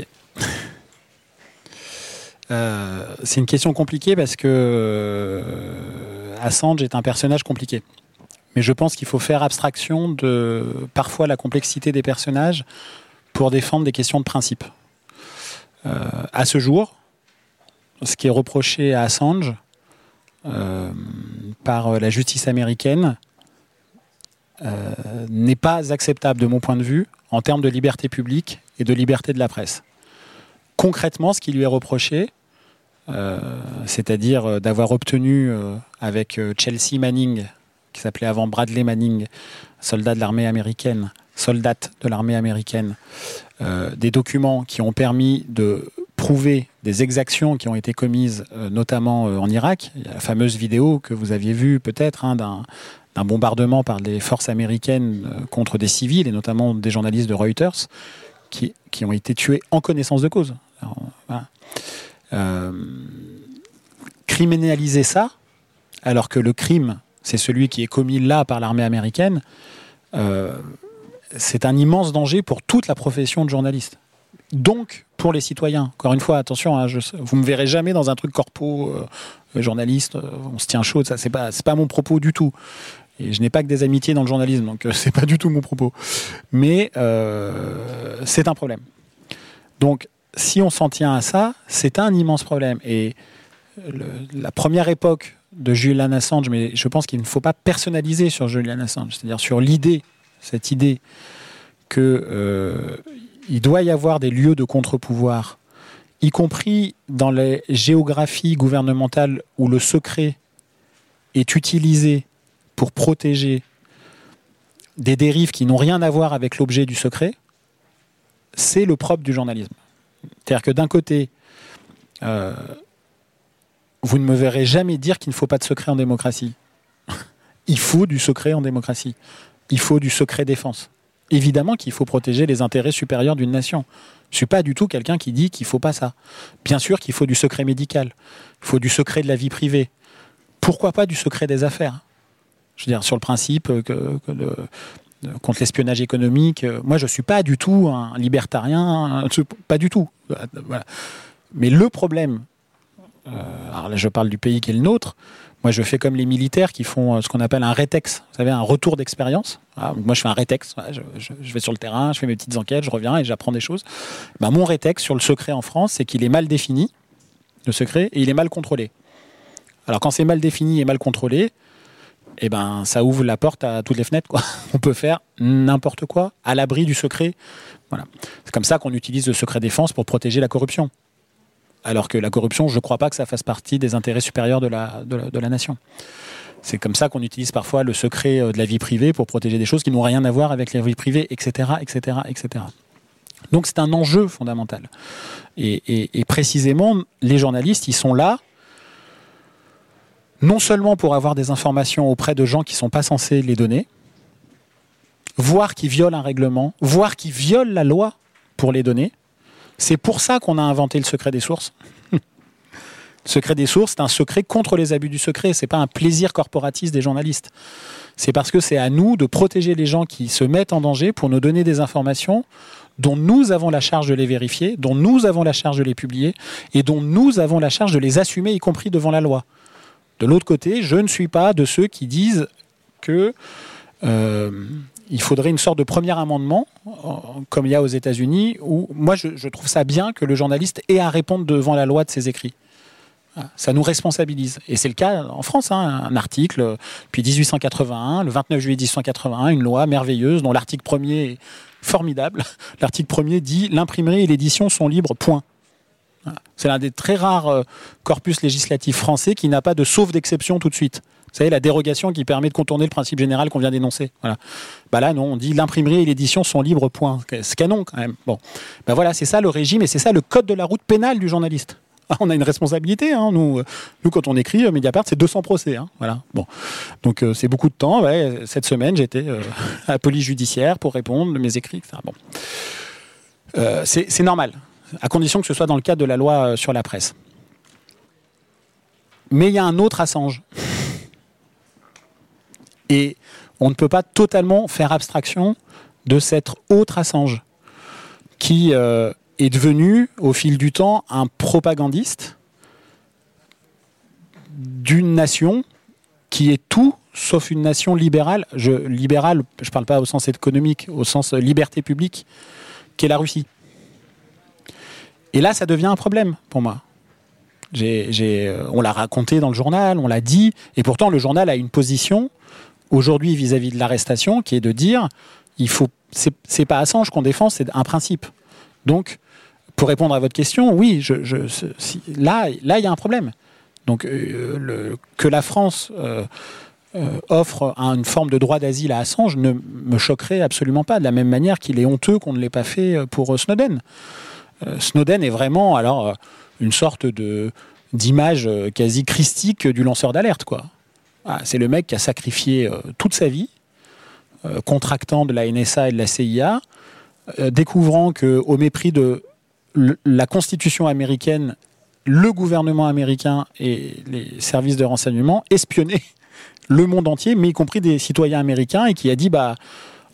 euh, c'est une question compliquée parce que euh, Assange est un personnage compliqué. Mais je pense qu'il faut faire abstraction de parfois la complexité des personnages pour défendre des questions de principe. Euh, à ce jour, ce qui est reproché à Assange euh, par la justice américaine euh, n'est pas acceptable de mon point de vue en termes de liberté publique et de liberté de la presse. Concrètement, ce qui lui est reproché, euh, c'est-à-dire d'avoir obtenu euh, avec Chelsea Manning, qui s'appelait avant Bradley Manning, soldat de l'armée américaine, soldate de l'armée américaine, euh, des documents qui ont permis de prouver des exactions qui ont été commises, euh, notamment euh, en Irak. Il y a la fameuse vidéo que vous aviez vue peut-être hein, d'un, d'un bombardement par les forces américaines euh, contre des civils, et notamment des journalistes de Reuters, qui, qui ont été tués en connaissance de cause. Alors, voilà. euh, criminaliser ça, alors que le crime, c'est celui qui est commis là par l'armée américaine, euh, c'est un immense danger pour toute la profession de journaliste. Donc, pour les citoyens. Encore une fois, attention, hein, je, vous ne me verrez jamais dans un truc corpo, euh, journaliste, euh, on se tient chaud, ça, c'est pas, c'est pas mon propos du tout. Et je n'ai pas que des amitiés dans le journalisme, donc euh, c'est pas du tout mon propos. Mais euh, c'est un problème. Donc, si on s'en tient à ça, c'est un immense problème. Et le, la première époque de Julian Assange, mais je pense qu'il ne faut pas personnaliser sur Julian Assange, c'est-à-dire sur l'idée, cette idée que euh, il doit y avoir des lieux de contre-pouvoir, y compris dans les géographies gouvernementales où le secret est utilisé pour protéger des dérives qui n'ont rien à voir avec l'objet du secret, c'est le propre du journalisme. C'est-à-dire que d'un côté, euh, vous ne me verrez jamais dire qu'il ne faut pas de secret en démocratie. Il faut du secret en démocratie. Il faut du secret défense. Évidemment qu'il faut protéger les intérêts supérieurs d'une nation. Je ne suis pas du tout quelqu'un qui dit qu'il ne faut pas ça. Bien sûr qu'il faut du secret médical. Il faut du secret de la vie privée. Pourquoi pas du secret des affaires ? Je veux dire, sur le principe que, que de, de, contre l'espionnage économique, moi je ne suis pas du tout un libertarien, un, pas du tout. Voilà. Mais le problème, euh, alors là je parle du pays qui est le nôtre, moi je fais comme les militaires qui font ce qu'on appelle un rétex, vous savez, un retour d'expérience. Ah, moi je fais un rétex, je, je, je vais sur le terrain, je fais mes petites enquêtes, je reviens et j'apprends des choses. Ben, mon rétex sur le secret en France, c'est qu'il est mal défini, le secret, et il est mal contrôlé. Alors quand c'est mal défini et mal contrôlé, eh ben, ça ouvre la porte à toutes les fenêtres, quoi. On peut faire n'importe quoi à l'abri du secret. Voilà. C'est comme ça qu'on utilise le secret défense pour protéger la corruption. Alors que la corruption, je ne crois pas que ça fasse partie des intérêts supérieurs de la, de la, de la nation. C'est comme ça qu'on utilise parfois le secret de la vie privée pour protéger des choses qui n'ont rien à voir avec la vie privée, et cetera, et cetera, et cetera. Donc c'est un enjeu fondamental. Et, et, et précisément, les journalistes, ils sont là non seulement pour avoir des informations auprès de gens qui ne sont pas censés les donner, voire qui violent un règlement, voire qui violent la loi pour les donner. C'est pour ça qu'on a inventé le secret des sources. Le secret des sources, c'est un secret contre les abus du secret. Ce n'est pas un plaisir corporatiste des journalistes. C'est parce que c'est à nous de protéger les gens qui se mettent en danger pour nous donner des informations dont nous avons la charge de les vérifier, dont nous avons la charge de les publier et dont nous avons la charge de les assumer, y compris devant la loi. De l'autre côté, je ne suis pas de ceux qui disent que euh, il faudrait une sorte de premier amendement, comme il y a aux États-Unis, où moi je, je trouve ça bien que le journaliste ait à répondre devant la loi de ses écrits. Ça nous responsabilise. Et c'est le cas en France, hein, un article, depuis dix-huit cent quatre-vingt-un, le vingt-neuf juillet dix-huit cent quatre-vingt-un, une loi merveilleuse dont l'article premier est formidable. L'article premier dit « L'imprimerie et l'édition sont libres, point ». C'est l'un des très rares corpus législatifs français qui n'a pas de sauf d'exception tout de suite. Vous savez, la dérogation qui permet de contourner le principe général qu'on vient d'énoncer. Voilà. Bah là, non, on dit l'imprimerie et l'édition sont libres, point. C'est canon, quand même. Bon. Bah voilà, c'est ça le régime et c'est ça le code de la route pénale du journaliste. Ah, on a une responsabilité, hein, nous, nous, quand on écrit Mediapart, c'est deux cents procès. Hein, voilà. Bon. Donc, euh, c'est beaucoup de temps. Ouais. Cette semaine, j'étais euh, à la police judiciaire pour répondre de mes écrits, et cetera. Bon. Euh, c'est, c'est normal, à condition que ce soit dans le cadre de la loi sur la presse. Mais il y a un autre Assange. Et on ne peut pas totalement faire abstraction de cet autre Assange qui euh, est devenu, au fil du temps, un propagandiste d'une nation qui est tout sauf une nation libérale. Je, libérale, je ne parle pas au sens économique, au sens liberté publique, qu'est la Russie. Et là, ça devient un problème pour moi. J'ai, j'ai, on l'a raconté dans le journal, on l'a dit, et pourtant le journal a une position aujourd'hui vis-à-vis de l'arrestation qui est de dire, il faut, c'est, c'est pas Assange qu'on défend, c'est un principe. Donc, pour répondre à votre question, oui, je, je, si, là, là, il y a un problème. Donc, euh, le, que la France euh, euh, offre une forme de droit d'asile à Assange ne me choquerait absolument pas, de la même manière qu'il est honteux qu'on ne l'ait pas fait pour Snowden. Euh, Snowden est vraiment, alors, une sorte de, d'image quasi christique du lanceur d'alerte, quoi. Ah, c'est le mec qui a sacrifié euh, toute sa vie, euh, contractant de la N S A et de la C I A, euh, découvrant qu'au mépris de l- la Constitution américaine, le gouvernement américain et les services de renseignement espionnaient le monde entier, mais y compris des citoyens américains, et qui a dit, bah,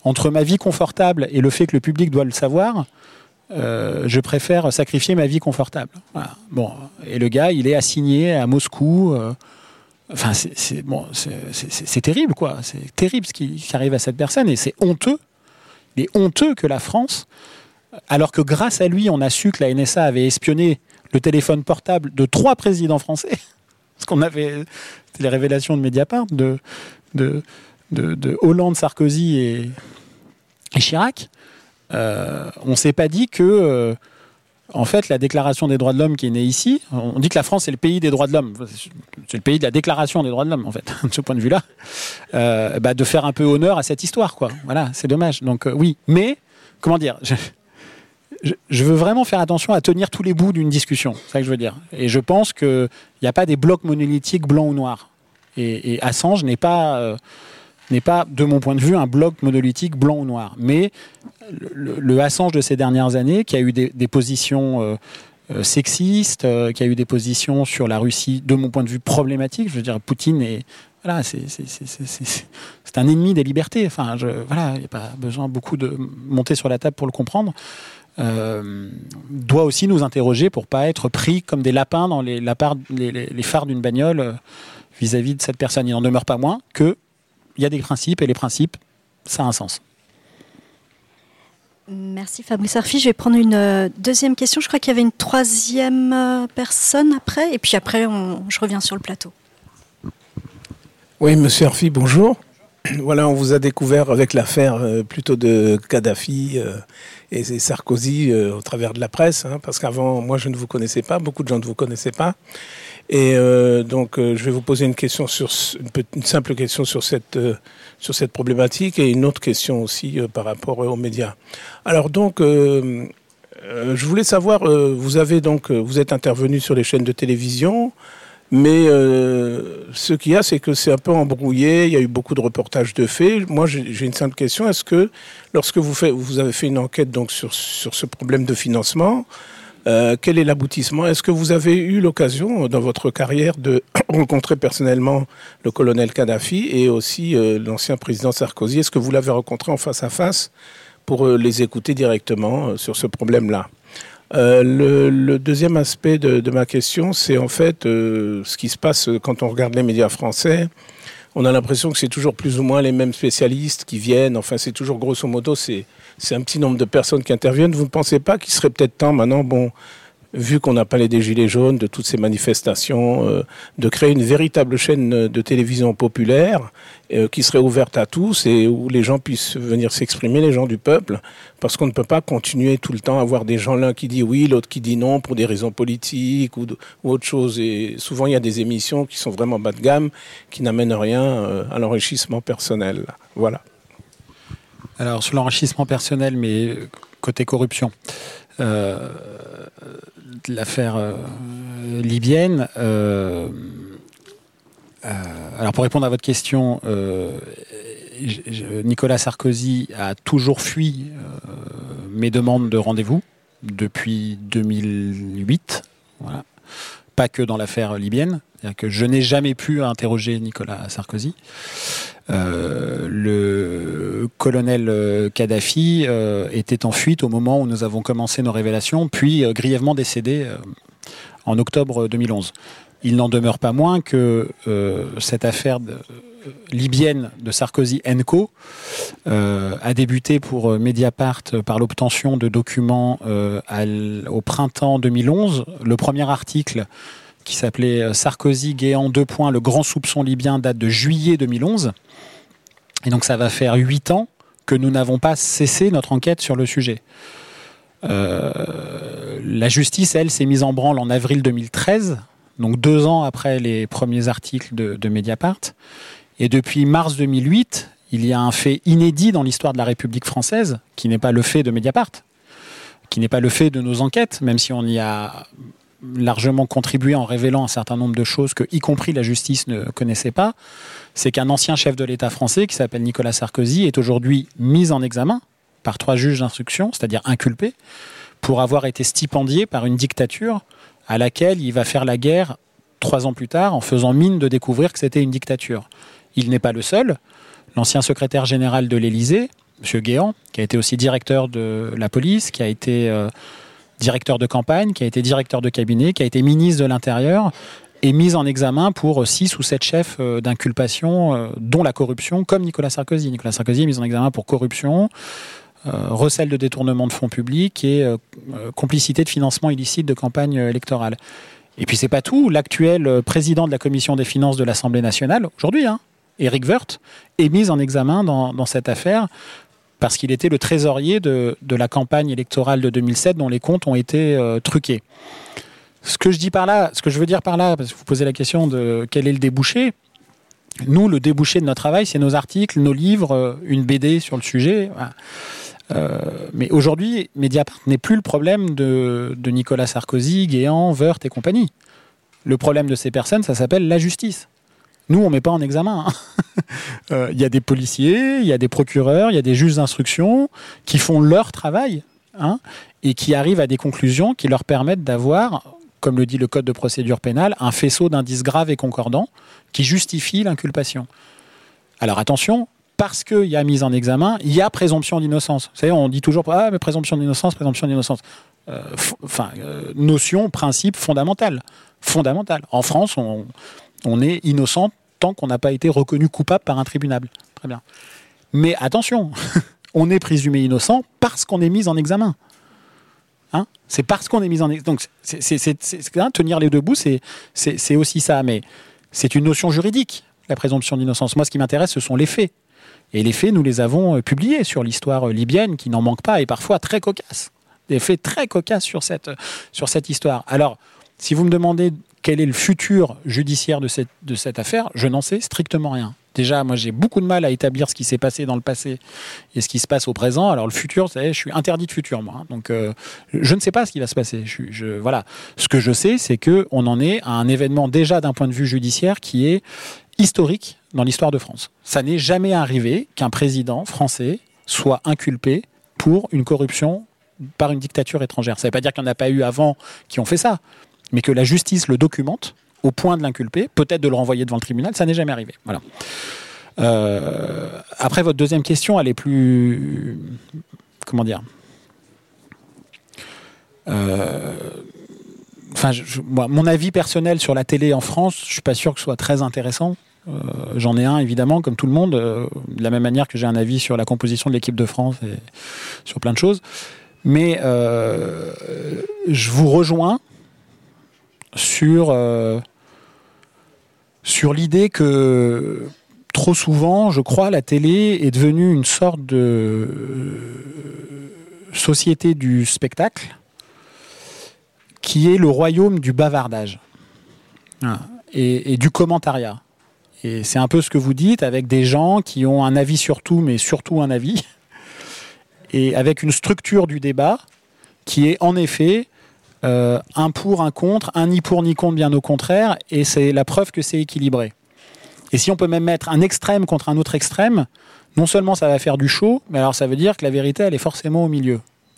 entre ma vie confortable et le fait que le public doit le savoir, euh, je préfère sacrifier ma vie confortable. Voilà. Bon, et le gars, il est assigné à Moscou. Euh, enfin, c'est, c'est, bon, c'est, c'est, c'est terrible, quoi. C'est terrible ce qui, qui arrive à cette personne, et c'est honteux. Il est honteux que la France, alors que grâce à lui, on a su que la N S A avait espionné le téléphone portable de trois présidents français. Parce qu'on avait, c'était les révélations de Mediapart, de, de, de, de Hollande, Sarkozy et, et Chirac. Euh, on ne s'est pas dit que, euh, en fait, la Déclaration des droits de l'homme qui est née ici, on dit que la France est le pays des droits de l'homme. C'est le pays de la Déclaration des droits de l'homme, en fait, de ce point de vue-là. Euh, bah, de faire un peu honneur à cette histoire, quoi. Voilà, c'est dommage. Donc, euh, oui. Mais, comment dire je... Je veux vraiment faire attention à tenir tous les bouts d'une discussion, c'est ça que je veux dire. Et je pense qu'il n'y a pas des blocs monolithiques blancs ou noirs. Et, et Assange n'est pas, euh, n'est pas, de mon point de vue, un bloc monolithique blanc ou noir. Mais le, le Assange de ces dernières années, qui a eu des, des positions euh, euh, sexistes, euh, qui a eu des positions sur la Russie, de mon point de vue, problématiques, je veux dire, Poutine est... Voilà, c'est, c'est, c'est, c'est, c'est, c'est un ennemi des libertés. Enfin, je, voilà, il n'y a pas besoin beaucoup de monter sur la table pour le comprendre. Euh, doit aussi nous interroger pour pas être pris comme des lapins dans les, lapars, les, les, les phares d'une bagnole euh, vis-à-vis de cette personne. Il n'en demeure pas moins qu'il y a des principes, et les principes, ça a un sens. Merci Fabrice Arfi. Je vais prendre une euh, deuxième question. Je crois qu'il y avait une troisième euh, personne après, et puis après on, je reviens sur le plateau. Oui, monsieur Arfi, bonjour. Voilà, on vous a découvert avec l'affaire euh, plutôt de Kadhafi euh, et Sarkozy euh, au travers de la presse, hein, parce qu'avant, moi, je ne vous connaissais pas, beaucoup de gens ne vous connaissaient pas. Et euh, donc, euh, je vais vous poser une question sur une, une simple question sur cette euh, sur cette problématique, et une autre question aussi euh, par rapport euh, aux médias. Alors donc, euh, euh, je voulais savoir, euh, vous avez donc, euh, vous êtes intervenu sur les chaînes de télévision. Mais euh, ce qu'il y a, c'est que c'est un peu embrouillé. Il y a eu beaucoup de reportages de faits. Moi, j'ai, j'ai une simple question. Est-ce que, lorsque vous, fait, vous avez fait une enquête donc, sur, sur ce problème de financement, euh, quel est l'aboutissement ? Est-ce que vous avez eu l'occasion, dans votre carrière, de rencontrer personnellement le colonel Kadhafi et aussi euh, l'ancien président Sarkozy ? Est-ce que vous l'avez rencontré en face à face pour euh, les écouter directement euh, sur ce problème-là ? Euh, le, le deuxième aspect de, de ma question, c'est en fait euh, ce qui se passe quand on regarde les médias français. On a l'impression que c'est toujours plus ou moins les mêmes spécialistes qui viennent. Enfin, c'est toujours grosso modo, c'est, c'est un petit nombre de personnes qui interviennent. Vous ne pensez pas qu'il serait peut-être temps maintenant, bon, vu qu'on a parlé des Gilets jaunes, de toutes ces manifestations, euh, de créer une véritable chaîne de télévision populaire euh, qui serait ouverte à tous et où les gens puissent venir s'exprimer, les gens du peuple, parce qu'on ne peut pas continuer tout le temps à avoir des gens l'un qui dit oui, l'autre qui dit non pour des raisons politiques ou, de, ou autre chose. Et souvent, il y a des émissions qui sont vraiment bas de gamme, qui n'amènent rien euh, à l'enrichissement personnel. Voilà. Alors, sur l'enrichissement personnel, mais côté corruption, euh, l'affaire euh, libyenne. Euh, euh, alors pour répondre à votre question, euh, je, Nicolas Sarkozy a toujours fui euh, mes demandes de rendez-vous depuis deux mille huit. Voilà. Pas que dans l'affaire libyenne. C'est-à-dire que je n'ai jamais pu interroger Nicolas Sarkozy. Euh, le colonel Kadhafi euh, était en fuite au moment où nous avons commencé nos révélations, puis euh, grièvement décédé euh, en octobre deux mille onze. Il n'en demeure pas moins que euh, cette affaire de, euh, libyenne de Sarkozy and Co euh, a débuté pour Mediapart par l'obtention de documents euh, à au printemps deux mille onze. Le premier article, qui s'appelait Sarkozy, Guéant, deux points, le grand soupçon libyen, date de juillet deux mille onze. Et donc ça va faire huit ans que nous n'avons pas cessé notre enquête sur le sujet. Euh, la justice, elle, s'est mise en branle en avril deux mille treize, donc deux ans après les premiers articles de, de Mediapart. Et depuis mars deux mille huit, il y a un fait inédit dans l'histoire de la République française, qui n'est pas le fait de Mediapart, qui n'est pas le fait de nos enquêtes, même si on y a largement contribué en révélant un certain nombre de choses que, y compris la justice, ne connaissait pas. C'est qu'un ancien chef de l'État français, qui s'appelle Nicolas Sarkozy, est aujourd'hui mis en examen par trois juges d'instruction, c'est-à-dire inculpé, pour avoir été stipendié par une dictature à laquelle il va faire la guerre trois ans plus tard, en faisant mine de découvrir que c'était une dictature. Il n'est pas le seul. L'ancien secrétaire général de l'Élysée, M. Guéant, qui a été aussi directeur de la police, qui a été euh, directeur de campagne, qui a été directeur de cabinet, qui a été ministre de l'Intérieur, est mis en examen pour six ou sept chefs euh, d'inculpation, euh, dont la corruption, comme Nicolas Sarkozy. Nicolas Sarkozy est mis en examen pour corruption, euh, recel de détournement de fonds publics et euh, complicité de financement illicite de campagne électorale. Et puis c'est pas tout, l'actuel président de la commission des finances de l'Assemblée nationale, aujourd'hui, hein, Éric Woerth, est mis en examen dans, dans cette affaire parce qu'il était le trésorier de, de la campagne électorale de deux mille sept dont les comptes ont été euh, truqués. Ce que je dis par là, ce que je veux dire par là, parce que vous posez la question de quel est le débouché. Nous, le débouché de notre travail, c'est nos articles, nos livres, une B D sur le sujet. Voilà. Euh, mais aujourd'hui, Mediapart n'est plus le problème de, de Nicolas Sarkozy, Guéant, Woerth et compagnie. Le problème de ces personnes, ça s'appelle la justice. Nous, on ne met pas en examen. Il euh, y a des policiers, il y a des procureurs, il y a des juges d'instruction qui font leur travail, hein, et qui arrivent à des conclusions qui leur permettent d'avoir, comme le dit le Code de procédure pénale, un faisceau d'indices graves et concordants qui justifie l'inculpation. Alors attention, parce qu'il y a mise en examen, il y a présomption d'innocence. Vous savez, on dit toujours « Ah, mais présomption d'innocence, présomption d'innocence euh, ». Enfin, euh, notion, principe fondamental. Fondamental. En France, on, on est innocent tant qu'on n'a pas été reconnu coupable par un tribunal. Très bien. Mais attention, on est présumé innocent parce qu'on est mis en examen. Hein, c'est parce qu'on est mis en examen. Donc, c'est, c'est, c'est, c'est, hein, tenir les deux bouts, c'est, c'est, c'est aussi ça. Mais c'est une notion juridique, la présomption d'innocence. Moi, ce qui m'intéresse, ce sont les faits. Et les faits, nous les avons publiés sur l'histoire libyenne, qui n'en manque pas, et parfois très cocasse. Des faits très cocasses sur cette, sur cette histoire. Alors, si vous me demandez quel est le futur judiciaire de cette, de cette affaire, je n'en sais strictement rien. Déjà, moi, j'ai beaucoup de mal à établir ce qui s'est passé dans le passé et ce qui se passe au présent. Alors, le futur, vous savez, je suis interdit de futur, moi. Hein. Donc, euh, je ne sais pas ce qui va se passer. Je, je, voilà. Ce que je sais, c'est qu'on en est à un événement, déjà d'un point de vue judiciaire, qui est historique dans l'histoire de France. Ça n'est jamais arrivé qu'un président français soit inculpé pour une corruption par une dictature étrangère. Ça ne veut pas dire qu'il n'y en a pas eu avant qui ont fait ça, mais que la justice le documente au point de l'inculper, peut-être de le renvoyer devant le tribunal, ça n'est jamais arrivé. Voilà. Euh, après, votre deuxième question, elle est plus... Comment dire euh, Enfin, je, je, moi, mon avis personnel sur la télé en France, je ne suis pas sûr que ce soit très intéressant. Euh, j'en ai un, évidemment, comme tout le monde, euh, de la même manière que j'ai un avis sur la composition de l'équipe de France et sur plein de choses. Mais euh, je vous rejoins sur, euh, sur l'idée que trop souvent, je crois, la télé est devenue une sorte de société du spectacle qui est le royaume du bavardage et, et du commentariat. Et c'est un peu ce que vous dites, avec des gens qui ont un avis sur tout, mais surtout un avis, et avec une structure du débat qui est en effet euh, un pour, un contre, un ni pour ni contre, bien au contraire, et c'est la preuve que c'est équilibré. Et si on peut même mettre un extrême contre un autre extrême, non seulement ça va faire du show, mais alors ça veut dire que la vérité, elle est forcément au milieu.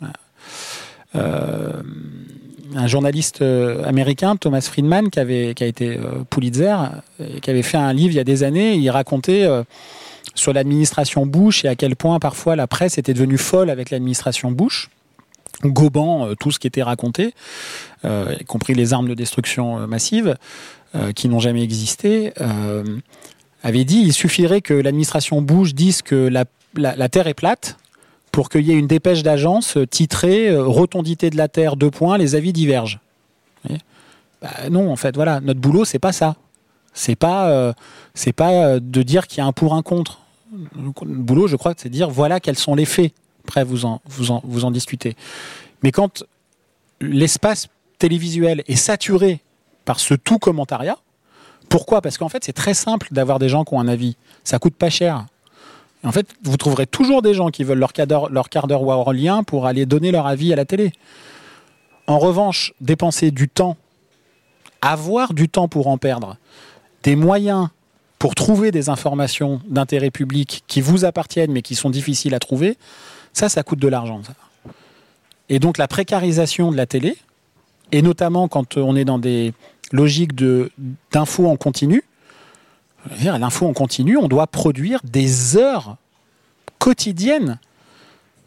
Euh, un journaliste américain, Thomas Friedman, qui, avait, qui a été euh, Pulitzer, et qui avait fait un livre il y a des années, il racontait euh, sur l'administration Bush et à quel point parfois la presse était devenue folle avec l'administration Bush, gobant euh, tout ce qui était raconté, euh, y compris les armes de destruction euh, massive, euh, qui n'ont jamais existé, euh, avait dit il suffirait que l'administration Bush dise que la, la, la Terre est plate pour qu'il y ait une dépêche d'agence titrée euh, « Rotondité de la Terre, deux points, les avis divergent ». Bah, non, en fait, voilà, notre boulot, c'est pas ça. C'est pas, euh, c'est pas de dire qu'il y a un pour, un contre. Le boulot, je crois, c'est de dire voilà quels sont les faits. Après, vous en, vous en, vous en discutez. Mais quand l'espace télévisuel est saturé par ce tout commentariat, pourquoi ? Parce qu'en fait, c'est très simple d'avoir des gens qui ont un avis. Ça coûte pas cher. En fait, vous trouverez toujours des gens qui veulent leur quart d'heure, leur quart d'heure ou en lien pour aller donner leur avis à la télé. En revanche, dépenser du temps, avoir du temps pour en perdre, des moyens pour trouver des informations d'intérêt public qui vous appartiennent mais qui sont difficiles à trouver, ça, ça coûte de l'argent. Ça. Et donc la précarisation de la télé, et notamment quand on est dans des logiques de, d'infos en continu, l'info en continu, on doit produire des heures quotidiennes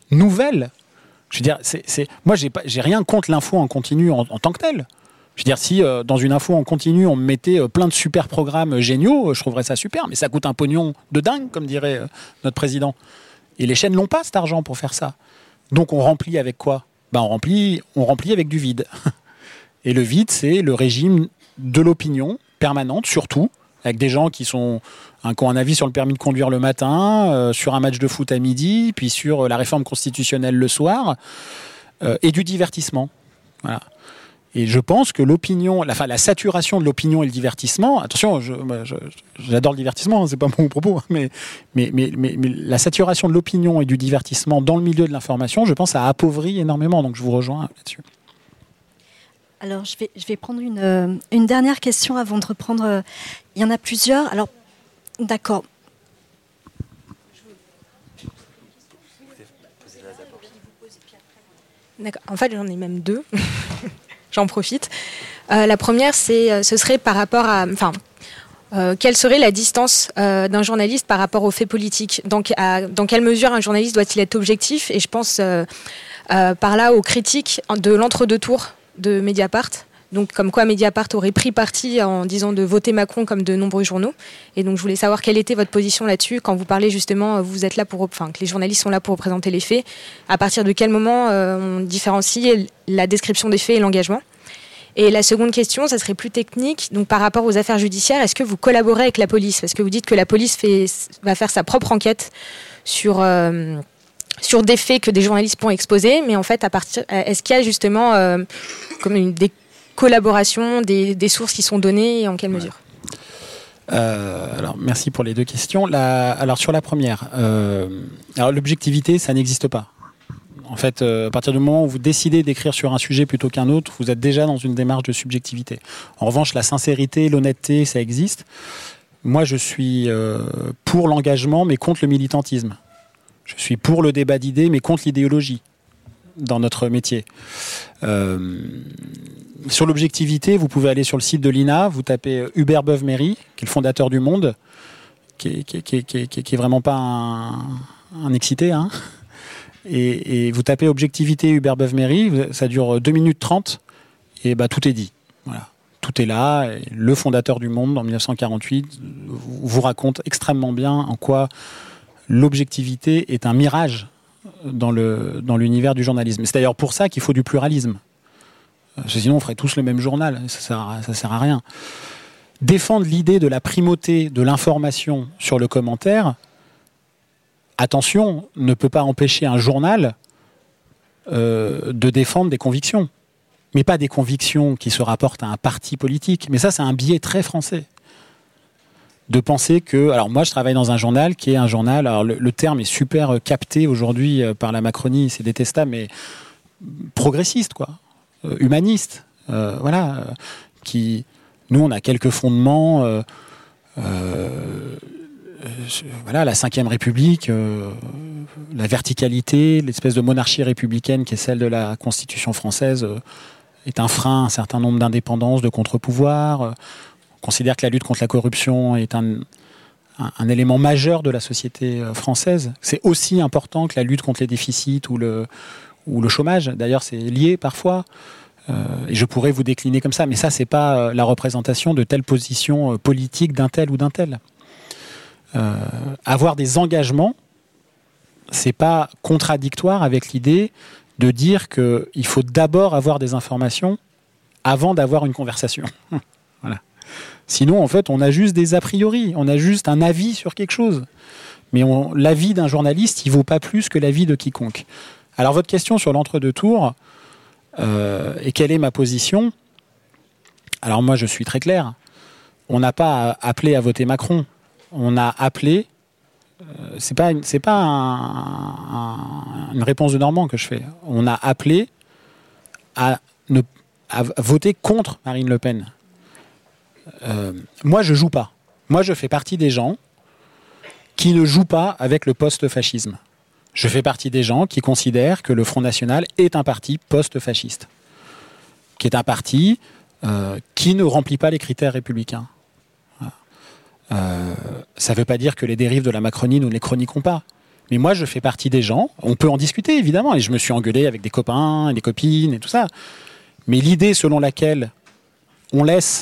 nouvelle. Je veux dire, c'est, c'est... moi, j'ai, pas, j'ai rien contre l'info en continu en, en tant que telle. Je veux dire, si euh, dans une info en continu, on me mettait euh, plein de super programmes géniaux, euh, je trouverais ça super, mais ça coûte un pognon de dingue, comme dirait euh, notre président. Et les chaînes n'ont pas cet argent pour faire ça. Donc on remplit avec quoi ? Ben, on remplit, on remplit avec du vide. Et le vide, c'est le régime de l'opinion permanente, surtout, avec des gens qui, sont, hein, qui ont un avis sur le permis de conduire le matin, euh, sur un match de foot à midi, puis sur euh, la réforme constitutionnelle le soir, euh, et du divertissement. Voilà. Et je pense que l'opinion, la, enfin, la saturation de l'opinion et le divertissement, attention, je, je, j'adore le divertissement, c'est pas mon propos, mais, mais, mais, mais, mais la saturation de l'opinion et du divertissement dans le milieu de l'information, je pense, a appauvri énormément, donc je vous rejoins là-dessus. Alors, je vais, je vais prendre une, euh, une dernière question avant de reprendre. Euh, il y en a plusieurs. Alors, d'accord. D'accord. En fait, j'en ai même deux. J'en profite. Euh, la première, c'est, ce serait par rapport à... Enfin, euh, quelle serait la distance euh, d'un journaliste par rapport aux faits politiques ? Donc, à, dans quelle mesure un journaliste doit-il être objectif ? Et je pense euh, euh, par là aux critiques de l'entre-deux tours de Mediapart. Donc, comme quoi Mediapart aurait pris parti en disant de voter Macron comme de nombreux journaux. Et donc, je voulais savoir quelle était votre position là-dessus quand vous parlez justement, vous êtes là pour, enfin, que les journalistes sont là pour représenter les faits. À partir de quel moment euh, on différencie la description des faits et l'engagement ? Et la seconde question, ça serait plus technique. Donc, par rapport aux affaires judiciaires, est-ce que vous collaborez avec la police ? Parce que vous dites que la police fait, va faire sa propre enquête sur... Euh, sur des faits que des journalistes pourront exposer, mais en fait, à partir, est-ce qu'il y a justement euh, comme une, des collaborations, des, des sources qui sont données et en quelle mesure ? euh, Alors, merci pour les deux questions. La, alors, sur la première, euh, alors, l'objectivité, ça n'existe pas. En fait, euh, à partir du moment où vous décidez d'écrire sur un sujet plutôt qu'un autre, vous êtes déjà dans une démarche de subjectivité. En revanche, la sincérité, l'honnêteté, ça existe. Moi, je suis euh, pour l'engagement, mais contre le militantisme. Je suis pour le débat d'idées, mais contre l'idéologie dans notre métier. Euh, sur l'objectivité, vous pouvez aller sur le site de l'I N A, vous tapez Hubert Beuve-Méry, qui est le fondateur du Monde, qui est, qui est, qui est, qui est, qui est vraiment pas un, un excité, hein. Et, et vous tapez objectivité Hubert Beuve-Méry, ça dure deux minutes trente, et bah, tout est dit. Voilà. Tout est là. Et le fondateur du Monde, en dix-neuf cent quarante-huit, vous raconte extrêmement bien en quoi l'objectivité est un mirage dans, le, dans l'univers du journalisme. C'est d'ailleurs pour ça qu'il faut du pluralisme. Sinon, on ferait tous le même journal. Ça sert, ça sert à rien. Défendre l'idée de la primauté de l'information sur le commentaire, attention, ne peut pas empêcher un journal euh, de défendre des convictions. Mais pas des convictions qui se rapportent à un parti politique. Mais ça, c'est un biais très français. De penser que... Alors moi, je travaille dans un journal qui est un journal... Alors le, le terme est super capté aujourd'hui par la Macronie, c'est détestable, mais progressiste, quoi. Euh, humaniste. Euh, voilà. Euh, qui... Nous, on a quelques fondements... Euh, euh, voilà, la cinquième République, euh, la verticalité, l'espèce de monarchie républicaine qui est celle de la Constitution française euh, est un frein à un certain nombre d'indépendances, de contre-pouvoirs. Euh, on considère que la lutte contre la corruption est un, un, un élément majeur de la société française. C'est aussi important que la lutte contre les déficits ou le, ou le chômage. D'ailleurs, c'est lié parfois. Euh, et je pourrais vous décliner comme ça, mais ça, c'est pas la représentation de telle position politique d'un tel ou d'un tel. Euh, avoir des engagements, c'est pas contradictoire avec l'idée de dire qu'il faut d'abord avoir des informations avant d'avoir une conversation. Voilà. Sinon, en fait, on a juste des a priori, on a juste un avis sur quelque chose. Mais on, l'avis d'un journaliste, il vaut pas plus que l'avis de quiconque. Alors, votre question sur l'entre-deux tours, euh, et quelle est ma position ? Alors moi, je suis très clair. On n'a pas appelé à voter Macron. On a appelé, euh, c'est pas, une, c'est pas un, un, une réponse de Normand que je fais, on a appelé à, ne, à voter contre Marine Le Pen. Euh, moi, je joue pas. Moi, je fais partie des gens qui ne jouent pas avec le post-fascisme. Je fais partie des gens qui considèrent que le Front National est un parti post-fasciste, qui est un parti euh, qui ne remplit pas les critères républicains. Euh, ça ne veut pas dire que les dérives de la Macronie, nous ne les chroniquons pas. Mais moi, je fais partie des gens, on peut en discuter évidemment, et je me suis engueulé avec des copains, des copines et tout ça. Mais l'idée selon laquelle on laisse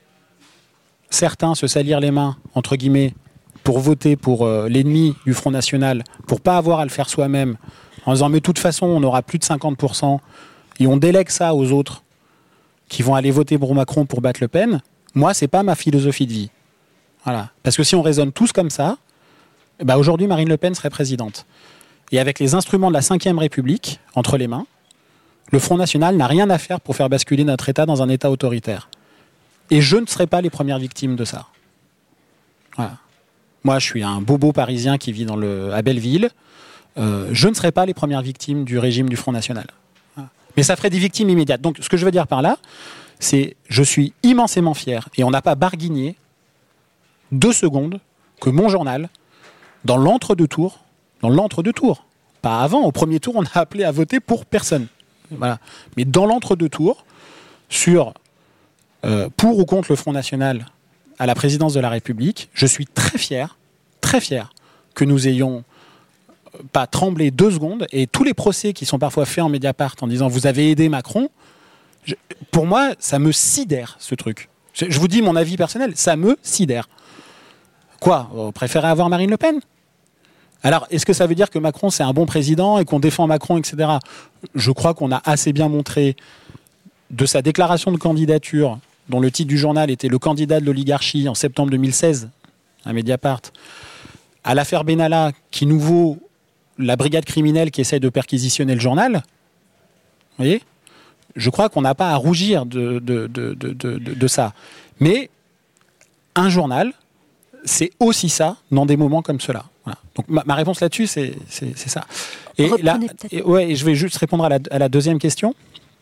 certains se salir les mains, entre guillemets, pour voter pour euh, l'ennemi du Front National, pour pas avoir à le faire soi-même, en disant mais de toute façon on aura plus de cinquante pour cent, et on délègue ça aux autres qui vont aller voter pour Macron pour battre Le Pen, moi c'est pas ma philosophie de vie. Voilà. Parce que si on raisonne tous comme ça, bah aujourd'hui Marine Le Pen serait présidente. Et avec les instruments de la cinquième République entre les mains, le Front National n'a rien à faire pour faire basculer notre État dans un État autoritaire. Et je ne serai pas les premières victimes de ça. Voilà. Moi, je suis un bobo parisien qui vit dans le, à Belleville. Euh, je ne serai pas les premières victimes du régime du Front National. Voilà. Mais ça ferait des victimes immédiates. Donc, ce que je veux dire par là, c'est je suis immensément fier, et on n'a pas barguigné deux secondes que mon journal, dans l'entre-deux tours, dans l'entre-deux tours, pas avant, au premier tour, on a appelé à voter pour personne. Voilà. Mais dans l'entre-deux tours, sur euh, pour ou contre le Front National à la présidence de la République, je suis très fier, très fier que nous ayons pas tremblé deux secondes, et tous les procès qui sont parfois faits en Mediapart en disant vous avez aidé Macron, je, pour moi, ça me sidère ce truc. Je, je vous dis mon avis personnel, ça me sidère. Quoi ? Vous préférez avoir Marine Le Pen ? Alors, est-ce que ça veut dire que Macron, c'est un bon président et qu'on défend Macron, et cetera. Je crois qu'on a assez bien montré de sa déclaration de candidature, dont le titre du journal était « Le candidat de l'oligarchie » en septembre deux mille seize, à Mediapart, à l'affaire Benalla, qui nous vaut la brigade criminelle qui essaie de perquisitionner le journal. Vous voyez ? Je crois qu'on n'a pas à rougir de, de, de, de, de, de ça. Mais un journal, c'est aussi ça dans des moments comme cela. Voilà. Donc ma, ma réponse là-dessus, c'est, c'est, c'est ça. Et, là, et, ouais, et je vais juste répondre à la, à la deuxième question.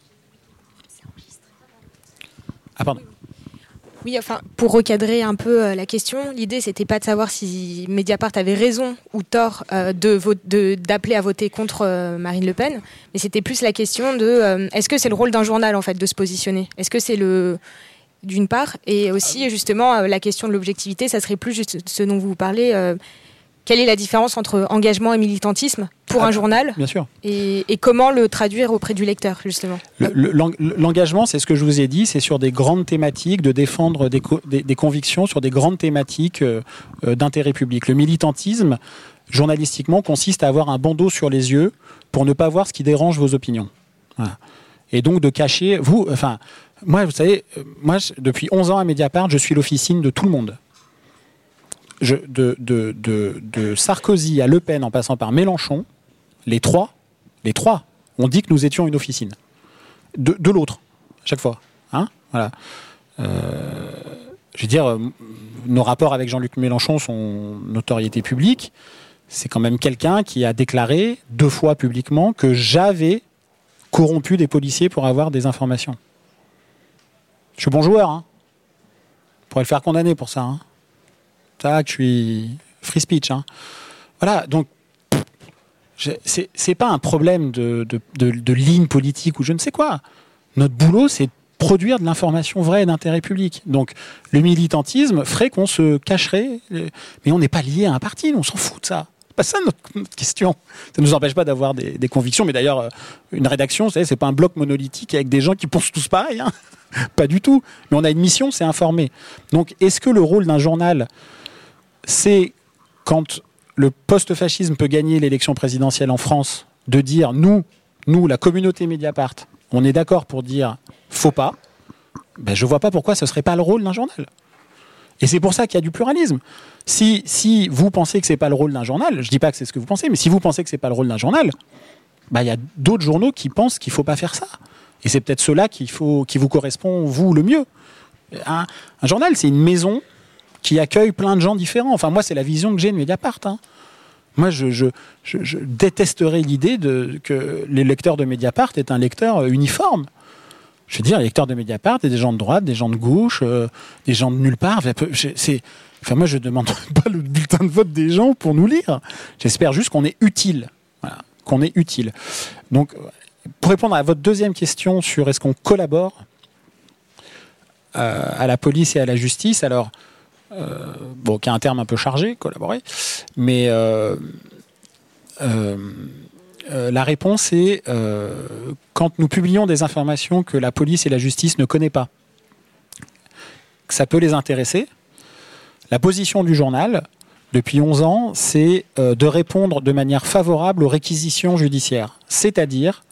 Ah pardon. Oui, enfin, pour recadrer un peu euh, la question, l'idée, c'était pas de savoir si Mediapart avait raison ou tort euh, de, vo- de, d'appeler à voter contre euh, Marine Le Pen, mais c'était plus la question de euh, est-ce que c'est le rôle d'un journal, en fait, de se positionner ? Est-ce que c'est le... d'une part, et aussi, justement, euh, la question de l'objectivité, ça serait plus juste ce dont vous parlez. Euh, quelle est la différence entre engagement et militantisme pour ah, un journal ? Bien sûr. Et, et comment le traduire auprès du lecteur, justement ? le, le, L'engagement, c'est ce que je vous ai dit, c'est sur des grandes thématiques, de défendre des, co- des, des convictions sur des grandes thématiques euh, d'intérêt public. Le militantisme, journalistiquement, consiste à avoir un bandeau sur les yeux pour ne pas voir ce qui dérange vos opinions. Voilà. Et donc de cacher... Vous, enfin, moi, vous savez, moi, depuis onze ans à Mediapart, je suis l'officine de tout le monde. Je, de, de, de, de Sarkozy à Le Pen en passant par Mélenchon, les trois, les trois ont dit que nous étions une officine. De, de l'autre, à chaque fois. Hein, voilà. Euh, je veux dire, euh, nos rapports avec Jean-Luc Mélenchon sont notoriété publique. C'est quand même quelqu'un qui a déclaré deux fois publiquement que j'avais corrompu des policiers pour avoir des informations. Je suis bon joueur, hein. On pourrait le faire condamner pour ça, hein. Ça, que je suis free speech. Hein. Voilà, donc je, c'est, c'est pas un problème de, de, de, de ligne politique ou je ne sais quoi. Notre boulot, c'est de produire de l'information vraie et d'intérêt public. Donc le militantisme ferait qu'on se cacherait, mais on n'est pas lié à un parti, on s'en fout de ça. C'est pas ça notre, notre question. Ça ne nous empêche pas d'avoir des, des convictions, mais d'ailleurs, une rédaction, vous savez, c'est pas un bloc monolithique avec des gens qui pensent tous pareil. Hein. Pas du tout. Mais on a une mission, c'est informer. Donc est-ce que le rôle d'un journal, c'est quand le post-fascisme peut gagner l'élection présidentielle en France, de dire nous, nous, la communauté Mediapart, on est d'accord pour dire faut pas, ben je vois pas pourquoi ce serait pas le rôle d'un journal. Et c'est pour ça qu'il y a du pluralisme. Si, si vous pensez que c'est pas le rôle d'un journal, je dis pas que c'est ce que vous pensez, mais si vous pensez que c'est pas le rôle d'un journal, ben il y a d'autres journaux qui pensent qu'il faut pas faire ça. Et c'est peut-être ceux-là qu'il faut, qui vous correspond vous le mieux. Un, un journal, c'est une maison qui accueille plein de gens différents. Enfin, moi, c'est la vision que j'ai de Mediapart. Hein. Moi, je, je, je, je détesterais l'idée de, que les lecteurs de Mediapart est un lecteur uniforme. Je veux dire, les lecteurs de Mediapart, c'est des gens de droite, des gens de gauche, euh, des gens de nulle part. C'est, enfin, moi, je ne demande pas le bulletin de vote des gens pour nous lire. J'espère juste qu'on est utile. Voilà, qu'on est utile. Donc, pour répondre à votre deuxième question sur est-ce qu'on collabore euh, à la police et à la justice, alors... Euh, bon, qui est un terme un peu chargé, collaborer, mais euh, euh, euh, la réponse est euh, quand nous publions des informations que la police et la justice ne connaissent pas, que ça peut les intéresser. La position du journal, depuis onze ans, c'est euh, de répondre de manière favorable aux réquisitions judiciaires, c'est-à-dire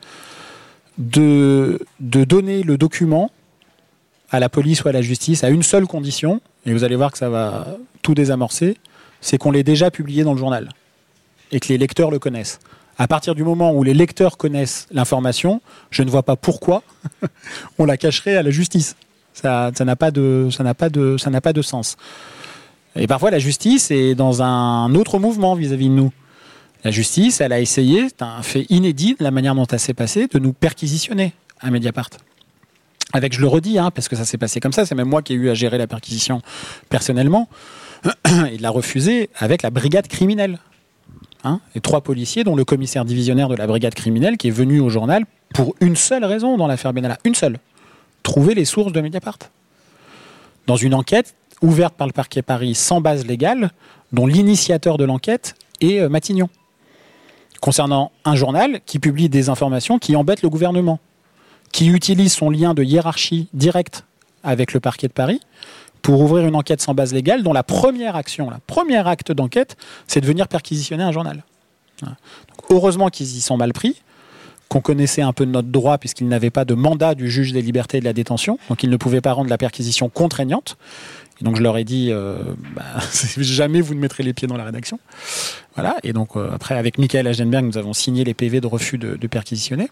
de, de donner le document à la police ou à la justice à une seule condition, et vous allez voir que ça va tout désamorcer, c'est qu'on l'ait déjà publié dans le journal et que les lecteurs le connaissent. À partir du moment où les lecteurs connaissent l'information, je ne vois pas pourquoi on la cacherait à la justice. Ça, ça n'a pas de, ça n'a pas de, ça n'a pas de sens. Et parfois, la justice est dans un autre mouvement vis-à-vis de nous. La justice, elle a essayé, c'est un fait inédit de la manière dont ça s'est passé, de nous perquisitionner à Mediapart. Avec, je le redis, hein, parce que ça s'est passé comme ça, c'est même moi qui ai eu à gérer la perquisition personnellement, et de la refuser avec la brigade criminelle. Hein, et trois policiers, dont le commissaire divisionnaire de la brigade criminelle, qui est venu au journal pour une seule raison dans l'affaire Benalla, une seule, trouver les sources de Mediapart. Dans une enquête ouverte par le parquet Paris sans base légale, dont l'initiateur de l'enquête est euh, Matignon, concernant un journal qui publie des informations qui embêtent le gouvernement, qui utilise son lien de hiérarchie direct avec le parquet de Paris pour ouvrir une enquête sans base légale, dont la première action, la première acte d'enquête, c'est de venir perquisitionner un journal. Donc, heureusement qu'ils y sont mal pris, qu'on connaissait un peu de notre droit puisqu'ils n'avaient pas de mandat du juge des libertés et de la détention, donc ils ne pouvaient pas rendre la perquisition contraignante. Et donc je leur ai dit, euh, bah, jamais vous ne mettrez les pieds dans la rédaction. Voilà. Et donc euh, après, avec Michael Agenberg, nous avons signé les P V de refus de, de perquisitionner.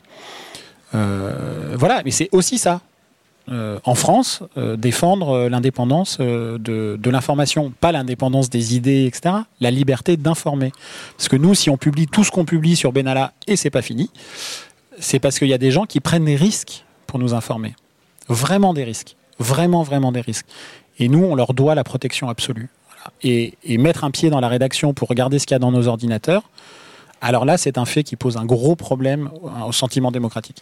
Euh, voilà, mais c'est aussi ça. Euh, en France, euh, défendre l'indépendance euh, de, de l'information, pas l'indépendance des idées, et cetera. La liberté d'informer. Parce que nous, si on publie tout ce qu'on publie sur Benalla, et c'est pas fini, c'est parce qu'il y a des gens qui prennent des risques pour nous informer. Vraiment des risques. Vraiment, vraiment des risques. Et nous, on leur doit la protection absolue. Voilà. Et, et mettre un pied dans la rédaction pour regarder ce qu'il y a dans nos ordinateurs, alors là, c'est un fait qui pose un gros problème au sentiment démocratique.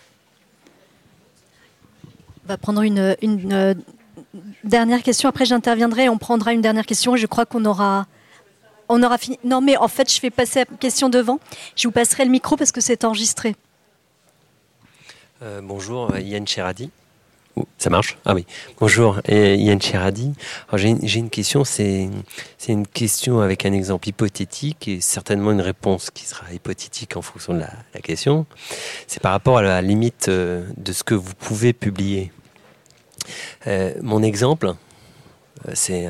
On va prendre une, une euh, dernière question. Après, j'interviendrai. On prendra une dernière question. Je crois qu'on aura, on aura fini. Non, mais en fait, je vais passer à la question devant. Je vous passerai le micro parce que c'est enregistré. Euh, bonjour, Yann Cheradi. Ça marche ? Ah oui. Bonjour, Yann Cheradi. Alors, j'ai, j'ai une question, c'est, c'est une question avec un exemple hypothétique et certainement une réponse qui sera hypothétique en fonction de la, la question. C'est par rapport à la limite euh, de ce que vous pouvez publier. Euh, mon exemple, euh, c'est... Euh,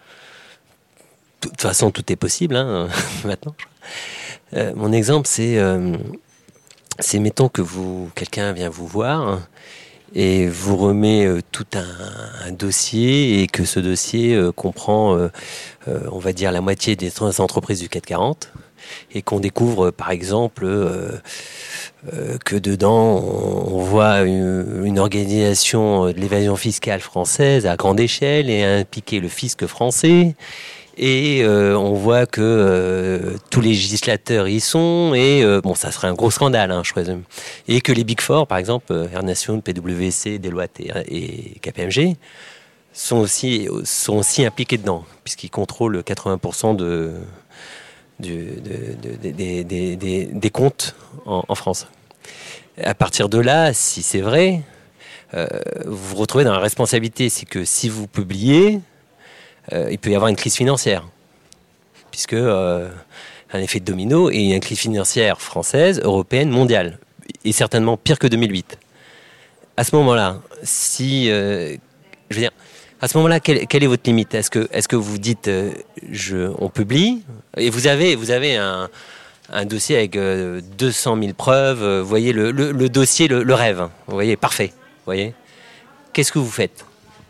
de toute façon, tout est possible hein, maintenant. Euh, mon exemple, c'est, euh, c'est mettons que vous, quelqu'un vient vous voir et vous remet euh, tout un, un dossier et que ce dossier euh, comprend, euh, euh, on va dire, la moitié des entreprises du C A C quarante et qu'on découvre, euh, par exemple, euh, euh, que dedans, on, on voit une, une organisation de l'évasion fiscale française à grande échelle et impliquer le fisc français. Et euh, on voit que euh, tous les législateurs y sont, et euh, bon, ça serait un gros scandale, hein, je présume. Et que les Big Four, par exemple, euh, Air Nation, P W C, Deloitte et, et K P M G, sont aussi, sont aussi impliqués dedans, puisqu'ils contrôlent quatre-vingts pour cent de, du, de, de, de, des, des, des, des comptes en, en France. À partir de là, si c'est vrai, euh, vous vous retrouvez dans la responsabilité. C'est que si vous publiez, Euh, il peut y avoir une crise financière, puisque euh, un effet de domino et une crise financière française, européenne, mondiale, et certainement pire que deux mille huit. À ce moment-là, si, euh, je veux dire, à ce moment-là, quelle, quelle est votre limite ? Est-ce que, est-ce que vous dites, euh, je, on publie, et vous avez, vous avez un, un dossier avec euh, deux cent mille preuves, vous voyez le, le, le dossier, le, le rêve, vous voyez, parfait, vous voyez. Qu'est-ce que vous faites ?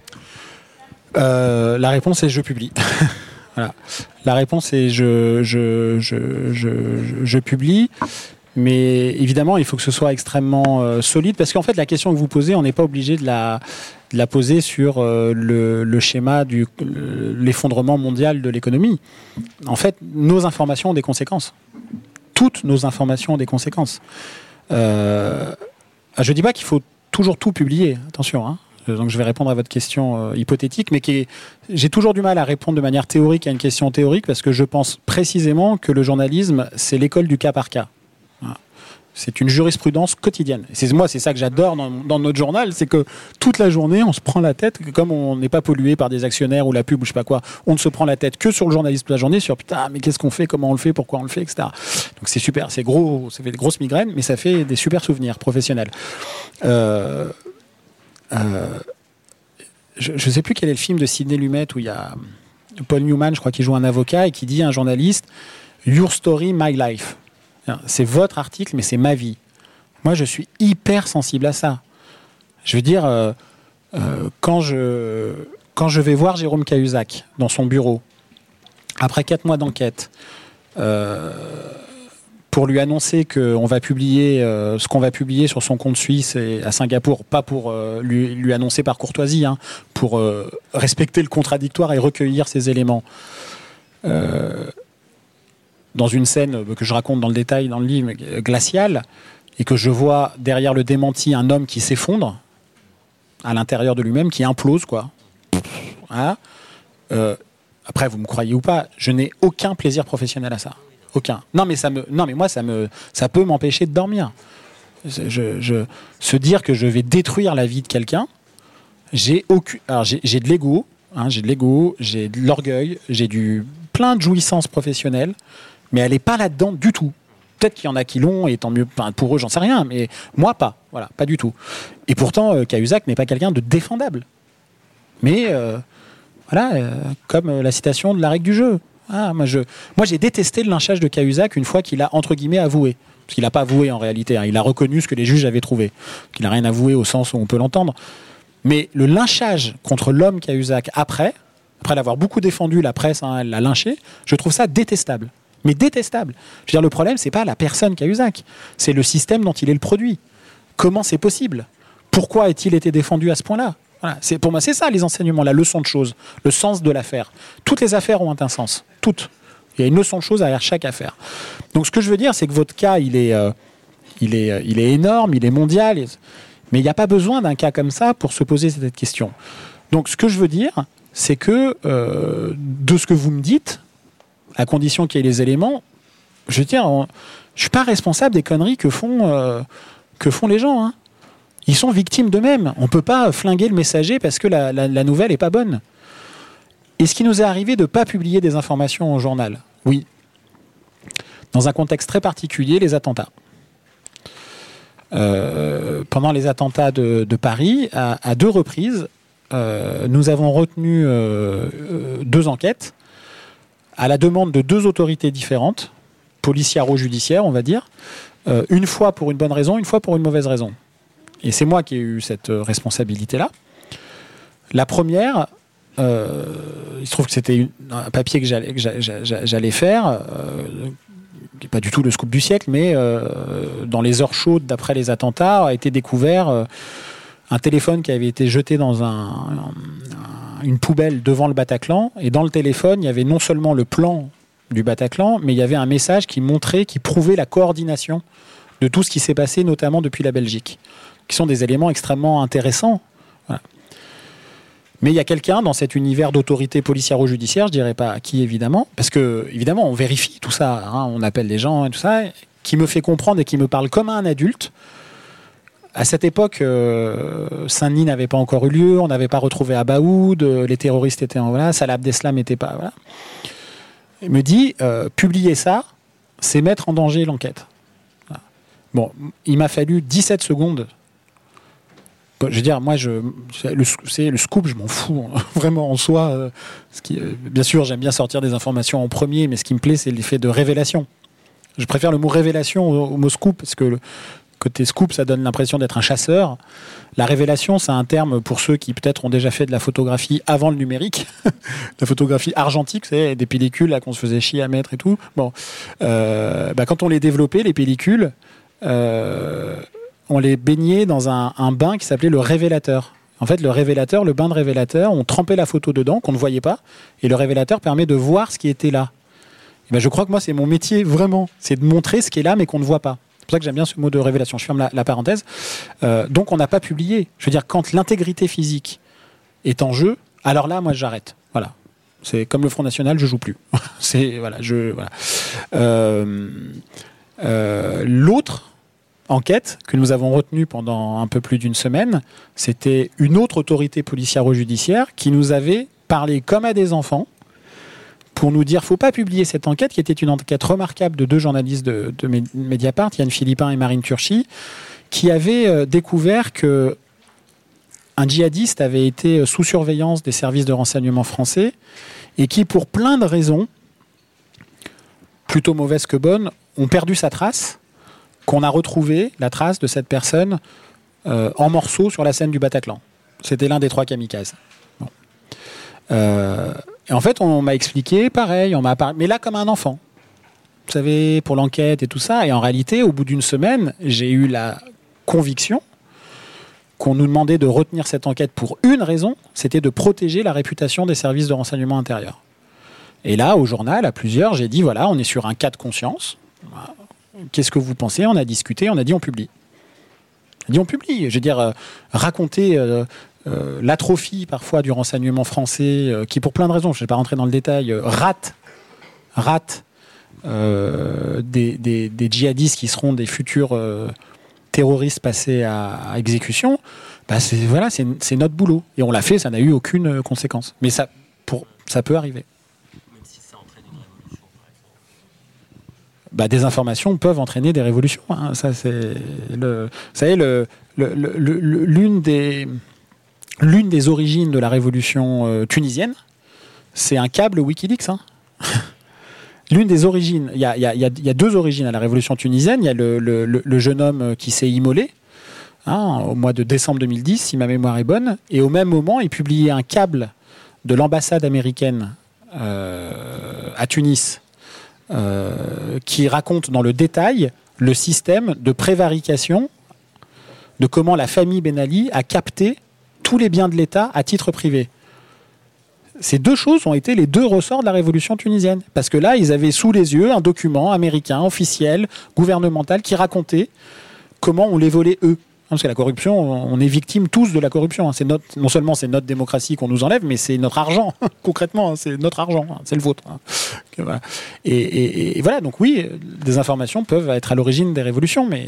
Euh, la réponse est je publie. Voilà. La réponse est je, je, je, je, je, je publie, mais évidemment il faut que ce soit extrêmement euh, solide, parce qu'en fait la question que vous posez, on n'est pas obligé de la, de la poser sur euh, le, le schéma du l'effondrement mondial de l'économie. En fait, nos informations ont des conséquences. Toutes nos informations ont des conséquences. Euh, je ne dis pas qu'il faut toujours tout publier, attention, hein. Donc je vais répondre à votre question euh, hypothétique, mais qui est, j'ai toujours du mal à répondre de manière théorique à une question théorique parce que je pense précisément que le journalisme, c'est l'école du cas par cas. Voilà. C'est une jurisprudence quotidienne. Et c'est, moi, c'est ça que j'adore dans, dans notre journal, c'est que toute la journée, on se prend la tête, que comme on n'est pas pollué par des actionnaires ou la pub ou je sais pas quoi, on ne se prend la tête que sur le journalisme toute la journée, sur putain, mais qu'est-ce qu'on fait, comment on le fait, pourquoi on le fait, et cetera. Donc c'est super, c'est gros, ça fait des grosses migraines, mais ça fait des super souvenirs professionnels. Euh, euh, je ne sais plus quel est le film de Sidney Lumet où il y a Paul Newman, je crois, qui joue un avocat et qui dit à un journaliste « Your story, my life ». C'est votre article, mais c'est ma vie. Moi, je suis hyper sensible à ça. Je veux dire, euh, euh, quand, je, quand je vais voir Jérôme Cahuzac dans son bureau, après quatre mois d'enquête, euh, pour lui annoncer qu'on va publier euh, ce qu'on va publier sur son compte suisse et à Singapour, pas pour euh, lui, lui annoncer par courtoisie, hein, pour euh, respecter le contradictoire et recueillir ces éléments. Euh, dans une scène que je raconte dans le détail dans le livre, glaciale, et que je vois derrière le démenti un homme qui s'effondre à l'intérieur de lui-même, qui implose, quoi. Voilà. Euh, après, vous me croyez ou pas, je n'ai aucun plaisir professionnel à ça. Aucun. Non, mais ça me, non, mais moi, ça me, ça peut m'empêcher de dormir. Je, je, se dire que je vais détruire la vie de quelqu'un, j'ai aucun, alors j'ai, j'ai de l'ego, hein, j'ai de l'ego, j'ai de l'orgueil, j'ai du plein de jouissances professionnelles. Mais elle n'est pas là-dedans du tout. Peut-être qu'il y en a qui l'ont, et tant mieux enfin, pour eux, j'en sais rien, mais moi, pas. Voilà, pas du tout. Et pourtant, euh, Cahuzac n'est pas quelqu'un de défendable. Mais, euh, voilà, euh, comme euh, la citation de la règle du jeu. Ah, moi, je, moi, j'ai détesté le lynchage de Cahuzac une fois qu'il a, entre guillemets, avoué. Parce qu'il n'a pas avoué en réalité. Hein. Il a reconnu ce que les juges avaient trouvé. Qu'il n'a rien avoué au sens où on peut l'entendre. Mais le lynchage contre l'homme Cahuzac après, après l'avoir beaucoup défendu, la presse hein, elle l'a lynché, je trouve ça détestable. Mais détestable. Je veux dire, le problème, c'est pas la personne Cahuzac, c'est le système dont il est le produit. Comment c'est possible ? Pourquoi a-t-il été défendu à ce point-là ? Voilà. C'est, pour moi, c'est ça les enseignements, la leçon de choses, le sens de l'affaire. Toutes les affaires ont un sens, toutes. Il y a une leçon de choses derrière chaque affaire. Donc, ce que je veux dire, c'est que votre cas, il est, euh, il est, euh, il est énorme, il est mondial, mais il n'y a pas besoin d'un cas comme ça pour se poser cette question. Donc, ce que je veux dire, c'est que euh, de ce que vous me dites, à condition qu'il y ait les éléments, je veux dire, on, je suis pas responsable des conneries que font, euh, que font les gens. Hein. Ils sont victimes d'eux-mêmes. On peut pas flinguer le messager parce que la, la, la nouvelle est pas bonne. Est-ce qu'il nous est arrivé de pas publier des informations au journal ? Oui. Dans un contexte très particulier, les attentats. Euh, pendant les attentats de, de Paris, à, à deux reprises, euh, nous avons retenu euh, deux enquêtes à la demande de deux autorités différentes, policiaro-judiciaires, on va dire, euh, une fois pour une bonne raison, une fois pour une mauvaise raison. Et c'est moi qui ai eu cette responsabilité-là. La première, euh, il se trouve que c'était une, un papier que j'allais, que j'allais faire, euh, pas du tout le scoop du siècle, mais euh, dans les heures chaudes d'après les attentats, a été découvert euh, un téléphone qui avait été jeté dans un... un une poubelle devant le Bataclan, et dans le téléphone, il y avait non seulement le plan du Bataclan, mais il y avait un message qui montrait, qui prouvait la coordination de tout ce qui s'est passé, notamment depuis la Belgique, qui sont des éléments extrêmement intéressants. Voilà. Mais il y a quelqu'un dans cet univers d'autorité policière-judiciaire, je dirais pas qui évidemment, parce que évidemment on vérifie tout ça, hein, on appelle les gens et tout ça, qui me fait comprendre et qui me parle comme un adulte. À cette époque, euh, Saint-Denis n'avait pas encore eu lieu, on n'avait pas retrouvé Abaoud, euh, les terroristes étaient en voilà, Salah Abdeslam n'était pas voilà. Il me dit euh, publier ça, c'est mettre en danger l'enquête. Voilà. Bon, il m'a fallu dix-sept secondes. Bon, je veux dire, moi, je, le, c'est le scoop, je m'en fous hein, vraiment en soi. Euh, ce qui, euh, bien sûr, j'aime bien sortir des informations en premier, mais ce qui me plaît, c'est l'effet de révélation. Je préfère le mot révélation au, au mot scoop parce que le côté scoop, ça donne l'impression d'être un chasseur. La révélation, c'est un terme pour ceux qui peut-être ont déjà fait de la photographie avant le numérique. La photographie argentique, c'est des pellicules là, qu'on se faisait chier à mettre et tout. Bon, euh, bah, quand on les développait, les pellicules, euh, on les baignait dans un, un bain qui s'appelait le révélateur. En fait, le révélateur, le bain de révélateur, on trempait la photo dedans, qu'on ne voyait pas, et le révélateur permet de voir ce qui était là. Et ben, je crois que moi, c'est mon métier, vraiment. C'est de montrer ce qui est là, mais qu'on ne voit pas. C'est pour ça que j'aime bien ce mot de révélation. Je ferme la, la parenthèse. Euh, donc on n'a pas publié. Je veux dire, quand l'intégrité physique est en jeu, alors là, moi, j'arrête. Voilà. C'est comme le Front National, je joue plus. C'est voilà, je voilà. Euh, euh, l'autre enquête que nous avons retenue pendant un peu plus d'une semaine, c'était une autre autorité policière-judiciaire qui nous avait parlé comme à des enfants pour nous dire faut pas publier cette enquête, qui était une enquête remarquable de deux journalistes de, de Mediapart, Yann Philippin et Marine Turchi, qui avaient euh, découvert que un djihadiste avait été sous surveillance des services de renseignement français et qui, pour plein de raisons, plutôt mauvaises que bonnes, ont perdu sa trace, qu'on a retrouvé la trace de cette personne euh, en morceaux sur la scène du Bataclan. C'était l'un des trois kamikazes. Bon. Euh, et en fait, on m'a expliqué, pareil, on m'a parlé, mais là comme un enfant. Vous savez, pour l'enquête et tout ça. Et en réalité, au bout d'une semaine, j'ai eu la conviction qu'on nous demandait de retenir cette enquête pour une raison, c'était de protéger la réputation des services de renseignement intérieur. Et là, au journal, à plusieurs, j'ai dit, voilà, on est sur un cas de conscience. Qu'est-ce que vous pensez ? On a discuté, on a dit on publie. On a dit on publie. Je veux dire, euh, raconter euh, euh, l'atrophie parfois du renseignement français, euh, qui pour plein de raisons, je ne vais pas rentrer dans le détail, euh, rate, rate euh, des, des, des djihadistes qui seront des futurs euh, terroristes passés à, à exécution, bah c'est, voilà, c'est, c'est notre boulot. Et on l'a fait, ça n'a eu aucune conséquence. Mais ça, pour, ça peut arriver. Bah, des informations peuvent entraîner des révolutions. Hein. Ça, c'est le, vous savez, le, le, le, le, l'une, des, l'une des origines de la révolution euh, tunisienne, c'est un câble Wikileaks. Hein. L'une des origines, il y a, y, a, y a deux origines à la révolution tunisienne. Il y a le, le, le jeune homme qui s'est immolé hein, au mois de décembre deux mille dix, si ma mémoire est bonne. Et au même moment, il publiait un câble de l'ambassade américaine euh, à Tunis, Euh, qui raconte dans le détail le système de prévarication de comment la famille Ben Ali a capté tous les biens de l'État à titre privé. Ces deux choses ont été les deux ressorts de la révolution tunisienne. Parce que là, ils avaient sous les yeux un document américain, officiel, gouvernemental, qui racontait comment on les volait eux. Parce que la corruption, on est victime tous de la corruption. C'est notre, non seulement c'est notre démocratie qu'on nous enlève, mais c'est notre argent, concrètement, c'est notre argent, c'est le vôtre. Et, et, et voilà, donc oui, des informations peuvent être à l'origine des révolutions, mais...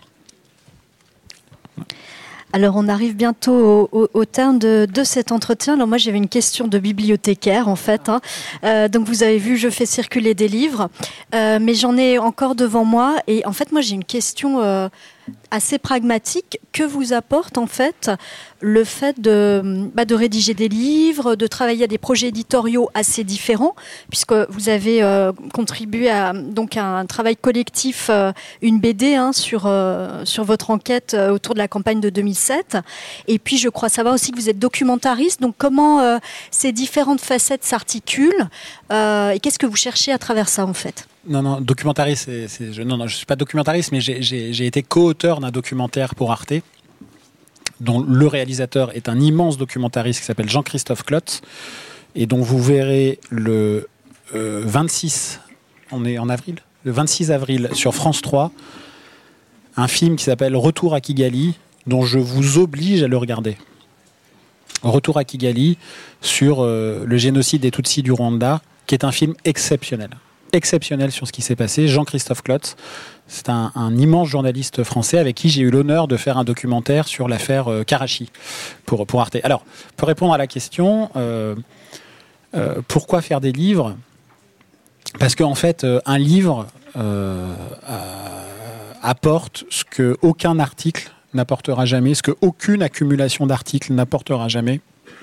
Alors, on arrive bientôt au, au, au terme de, de cet entretien. Alors, moi, j'avais une question de bibliothécaire, en fait. Hein. Euh, donc, vous avez vu, je fais circuler des livres, euh, mais j'en ai encore devant moi. Et en fait, moi, j'ai une question euh, assez pragmatique. Que vous apporte, en fait, le fait de, bah, de rédiger des livres, de travailler à des projets éditoriaux assez différents, puisque vous avez euh, contribué à, donc, à un travail collectif, euh, une B D hein, sur, euh, sur votre enquête euh, autour de la campagne de deux mille sept. Et puis, je crois savoir aussi que vous êtes documentariste. Donc, comment euh, ces différentes facettes s'articulent euh, et qu'est-ce que vous cherchez à travers ça, en fait ? Non, non, documentariste, c'est, c'est, je, non, non, je ne suis pas documentariste, mais j'ai, j'ai, j'ai été co-auteur d'un documentaire pour Arte, dont le réalisateur est un immense documentariste qui s'appelle Jean-Christophe Clotz, et dont vous verrez le euh, vingt-six, on est en avril, le vingt-six avril sur France trois, un film qui s'appelle Retour à Kigali, dont je vous oblige à le regarder. Retour à Kigali sur euh, le génocide des Tutsis du Rwanda, qui est un film exceptionnel. exceptionnel sur ce qui s'est passé. Jean-Christophe Clotz, c'est un, un immense journaliste français avec qui j'ai eu l'honneur de faire un documentaire sur l'affaire euh, Karachi pour, pour Arte. Alors, pour répondre à la question, euh, euh, pourquoi faire des livres ? Parce qu'en fait, euh, un livre euh, euh, apporte ce qu'aucun article n'apportera jamais, ce qu'aucune accumulation d'articles n'apportera jamais.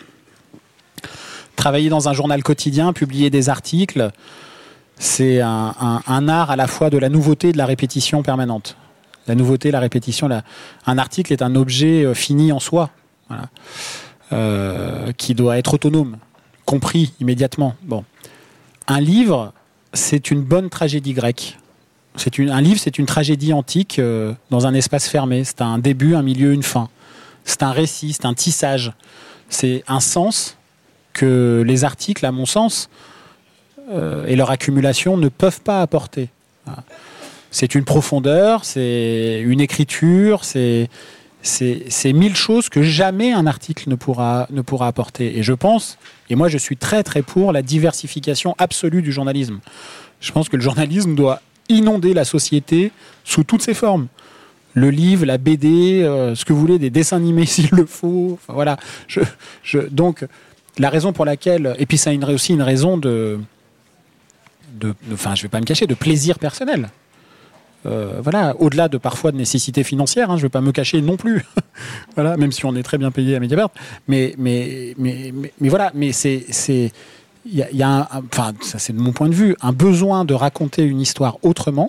Travailler dans un journal quotidien, publier des articles, c'est un, un, un art à la fois de la nouveauté et de la répétition permanente. La nouveauté, la répétition. La... Un article est un objet euh, fini en soi, voilà. euh, qui doit être autonome, compris immédiatement. Bon. Un livre, c'est une bonne tragédie grecque. C'est une, un livre, c'est une tragédie antique euh, dans un espace fermé. C'est un début, un milieu, une fin. C'est un récit, c'est un tissage. C'est un sens que les articles, à mon sens, euh, et leur accumulation ne peuvent pas apporter. Voilà. c'est une profondeur, c'est une écriture, c'est, c'est, c'est mille choses que jamais un article ne pourra, ne pourra apporter. Et je pense, et moi je suis très très pour la diversification absolue du journalisme. Je pense que le journalisme doit inonder la société sous toutes ses formes. Le livre, la B D, euh, ce que vous voulez, des dessins animés s'il le faut. Enfin, voilà. Je, je, donc, la raison pour laquelle... Et puis ça a une, aussi une raison de... de, de enfin, je ne vais pas me cacher, de plaisir personnel. Euh, voilà, au-delà de parfois de nécessité financière, hein, je ne vais pas me cacher non plus. Voilà, même si on est très bien payé à Mediapart. Mais, mais, mais, mais, mais voilà, mais c'est... c'est il y a, y a un, enfin, ça c'est de mon point de vue, un besoin de raconter une histoire autrement.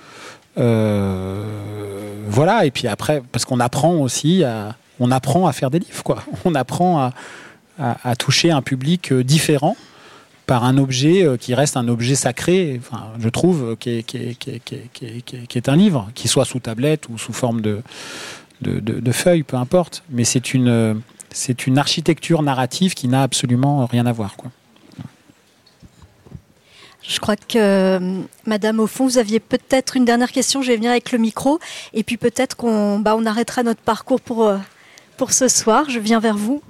Euh, voilà, et puis après, parce qu'on apprend aussi à, on apprend à faire des livres, quoi. On apprend à, à, à toucher un public différent par un objet qui reste un objet sacré, enfin, je trouve, qui est, qui est, qui est, qui est, qui est, qui est, qui est un livre, qui soit sous tablette ou sous forme de, de, de, de feuille, peu importe. Mais c'est une, c'est une architecture narrative qui n'a absolument rien à voir, quoi. Je crois que, euh, Madame, au fond, vous aviez peut-être une dernière question. Je vais venir avec le micro. Et puis peut-être qu'on bah, on arrêtera notre parcours pour, euh, pour ce soir. Je viens vers vous.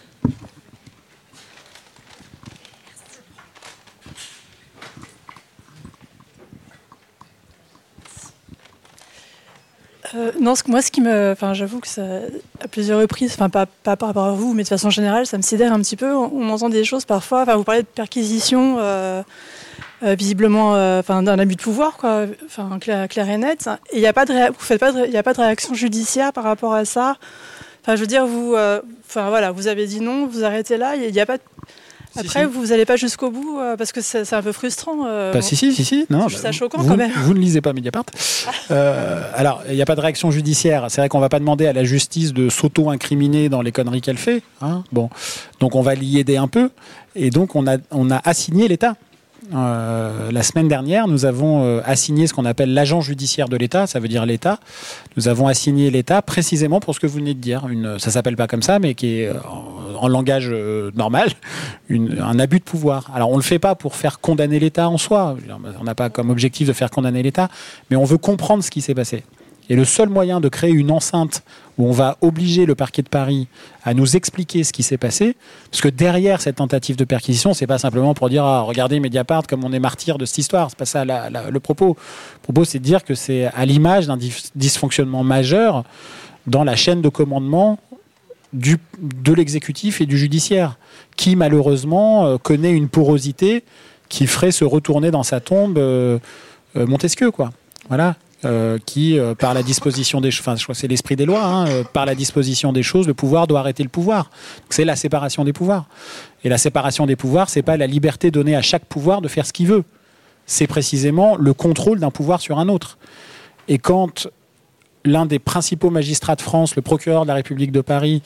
Euh, non, ce, moi, ce qui me, enfin, j'avoue que ça, à plusieurs reprises, enfin, pas, pas par rapport à vous, mais de façon générale, ça me sidère un petit peu. On, on entend des choses parfois. Enfin, vous parlez de perquisition, euh, euh, visiblement, euh, enfin, d'un abus de pouvoir, quoi. Enfin, clair, clair et net. Et il n'y a pas de, ré, vous faites pas, il y a pas de réaction judiciaire par rapport à ça. Enfin, je veux dire, vous, euh, enfin, voilà, vous avez dit non, vous arrêtez là. Il n'y a pas. De... Après, si, si. Vous n'allez pas jusqu'au bout euh, parce que c'est, c'est un peu frustrant. Euh, bah, bon. Si, si, si, si. Non, c'est bah, choquant vous, quand même. Vous ne lisez pas Mediapart. euh, alors, il n'y a pas de réaction judiciaire. C'est vrai qu'on ne va pas demander à la justice de s'auto-incriminer dans les conneries qu'elle fait. Hein, bon. Donc, on va l'y aider un peu. Et donc, on a, on a assigné l'État. Euh, la semaine dernière, nous avons euh, assigné ce qu'on appelle l'agent judiciaire de l'État, ça veut dire l'État. Nous avons assigné l'État précisément pour ce que vous venez de dire. Une, ça s'appelle pas comme ça, mais qui est en, en langage euh, normal, une, un abus de pouvoir. Alors on le fait pas pour faire condamner l'État en soi. On n'a pas comme objectif de faire condamner l'État, mais on veut comprendre ce qui s'est passé. Et le seul moyen de créer une enceinte où on va obliger le parquet de Paris à nous expliquer ce qui s'est passé, parce que derrière cette tentative de perquisition, c'est pas simplement pour dire ah, regardez Mediapart comme on est martyr de cette histoire, c'est pas ça la, la, le propos. Le propos, c'est de dire que c'est à l'image d'un dysfonctionnement majeur dans la chaîne de commandement du, de l'exécutif et du judiciaire, qui malheureusement euh, connaît une porosité qui ferait se retourner dans sa tombe euh, euh, Montesquieu, quoi. Voilà. Euh, qui, euh, par la disposition des choses, enfin, je crois que c'est l'esprit des lois, hein, euh, par la disposition des choses, le pouvoir doit arrêter le pouvoir. Donc, c'est la séparation des pouvoirs. Et la séparation des pouvoirs, c'est pas la liberté donnée à chaque pouvoir de faire ce qu'il veut. C'est précisément le contrôle d'un pouvoir sur un autre. Et quand l'un des principaux magistrats de France, le procureur de la République de Paris,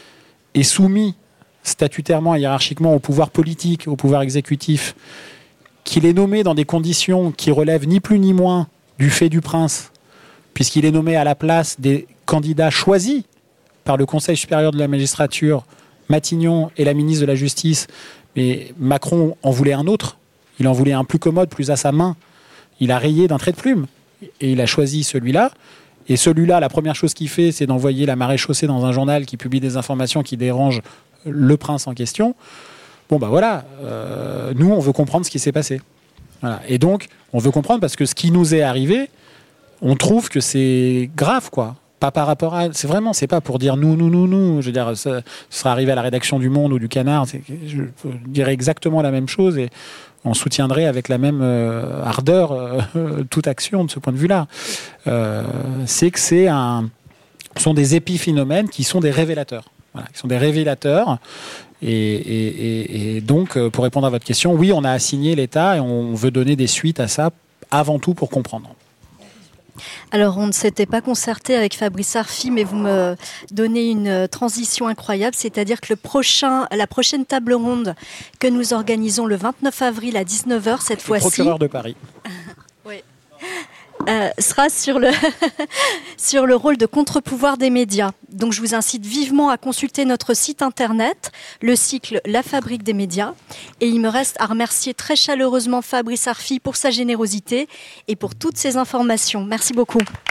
est soumis statutairement et hiérarchiquement au pouvoir politique, au pouvoir exécutif, qu'il est nommé dans des conditions qui relèvent ni plus ni moins du fait du prince, puisqu'il est nommé à la place des candidats choisis par le Conseil supérieur de la magistrature, Matignon et la ministre de la Justice. Mais Macron en voulait un autre. Il en voulait un plus commode, plus à sa main. Il a rayé d'un trait de plume. Et il a choisi celui-là. Et celui-là, la première chose qu'il fait, c'est d'envoyer la maréchaussée dans un journal qui publie des informations qui dérangent le prince en question. Bon, ben voilà. Euh, nous, on veut comprendre ce qui s'est passé. Voilà. Et donc, on veut comprendre parce que ce qui nous est arrivé, on trouve que c'est grave, quoi. Pas par rapport à... C'est vraiment, c'est pas pour dire nous, nous, nous, nous. Je veux dire, ça, ça sera arrivé à la rédaction du Monde ou du Canard. C'est, je dirais exactement la même chose et on soutiendrait avec la même euh, ardeur euh, toute action de ce point de vue-là. Euh, c'est que c'est un... Ce sont des épiphénomènes qui sont des révélateurs. Voilà, qui sont des révélateurs. Et, et, et, et donc, pour répondre à votre question, oui, on a assigné l'État et on veut donner des suites à ça, avant tout pour comprendre. Alors, on ne s'était pas concerté avec Fabrice Arfi, mais vous me donnez une transition incroyable, c'est-à-dire que le prochain, la prochaine table ronde que nous organisons le vingt-neuf avril à dix-neuf heures, cette fois-ci... Le procureur de Paris. Oui. euh, sera sur le, sur le rôle de contre-pouvoir des médias. Donc je vous incite vivement à consulter notre site internet, le cycle La Fabrique des médias. Et il me reste à remercier très chaleureusement Fabrice Arfi pour sa générosité et pour toutes ces informations. Merci beaucoup.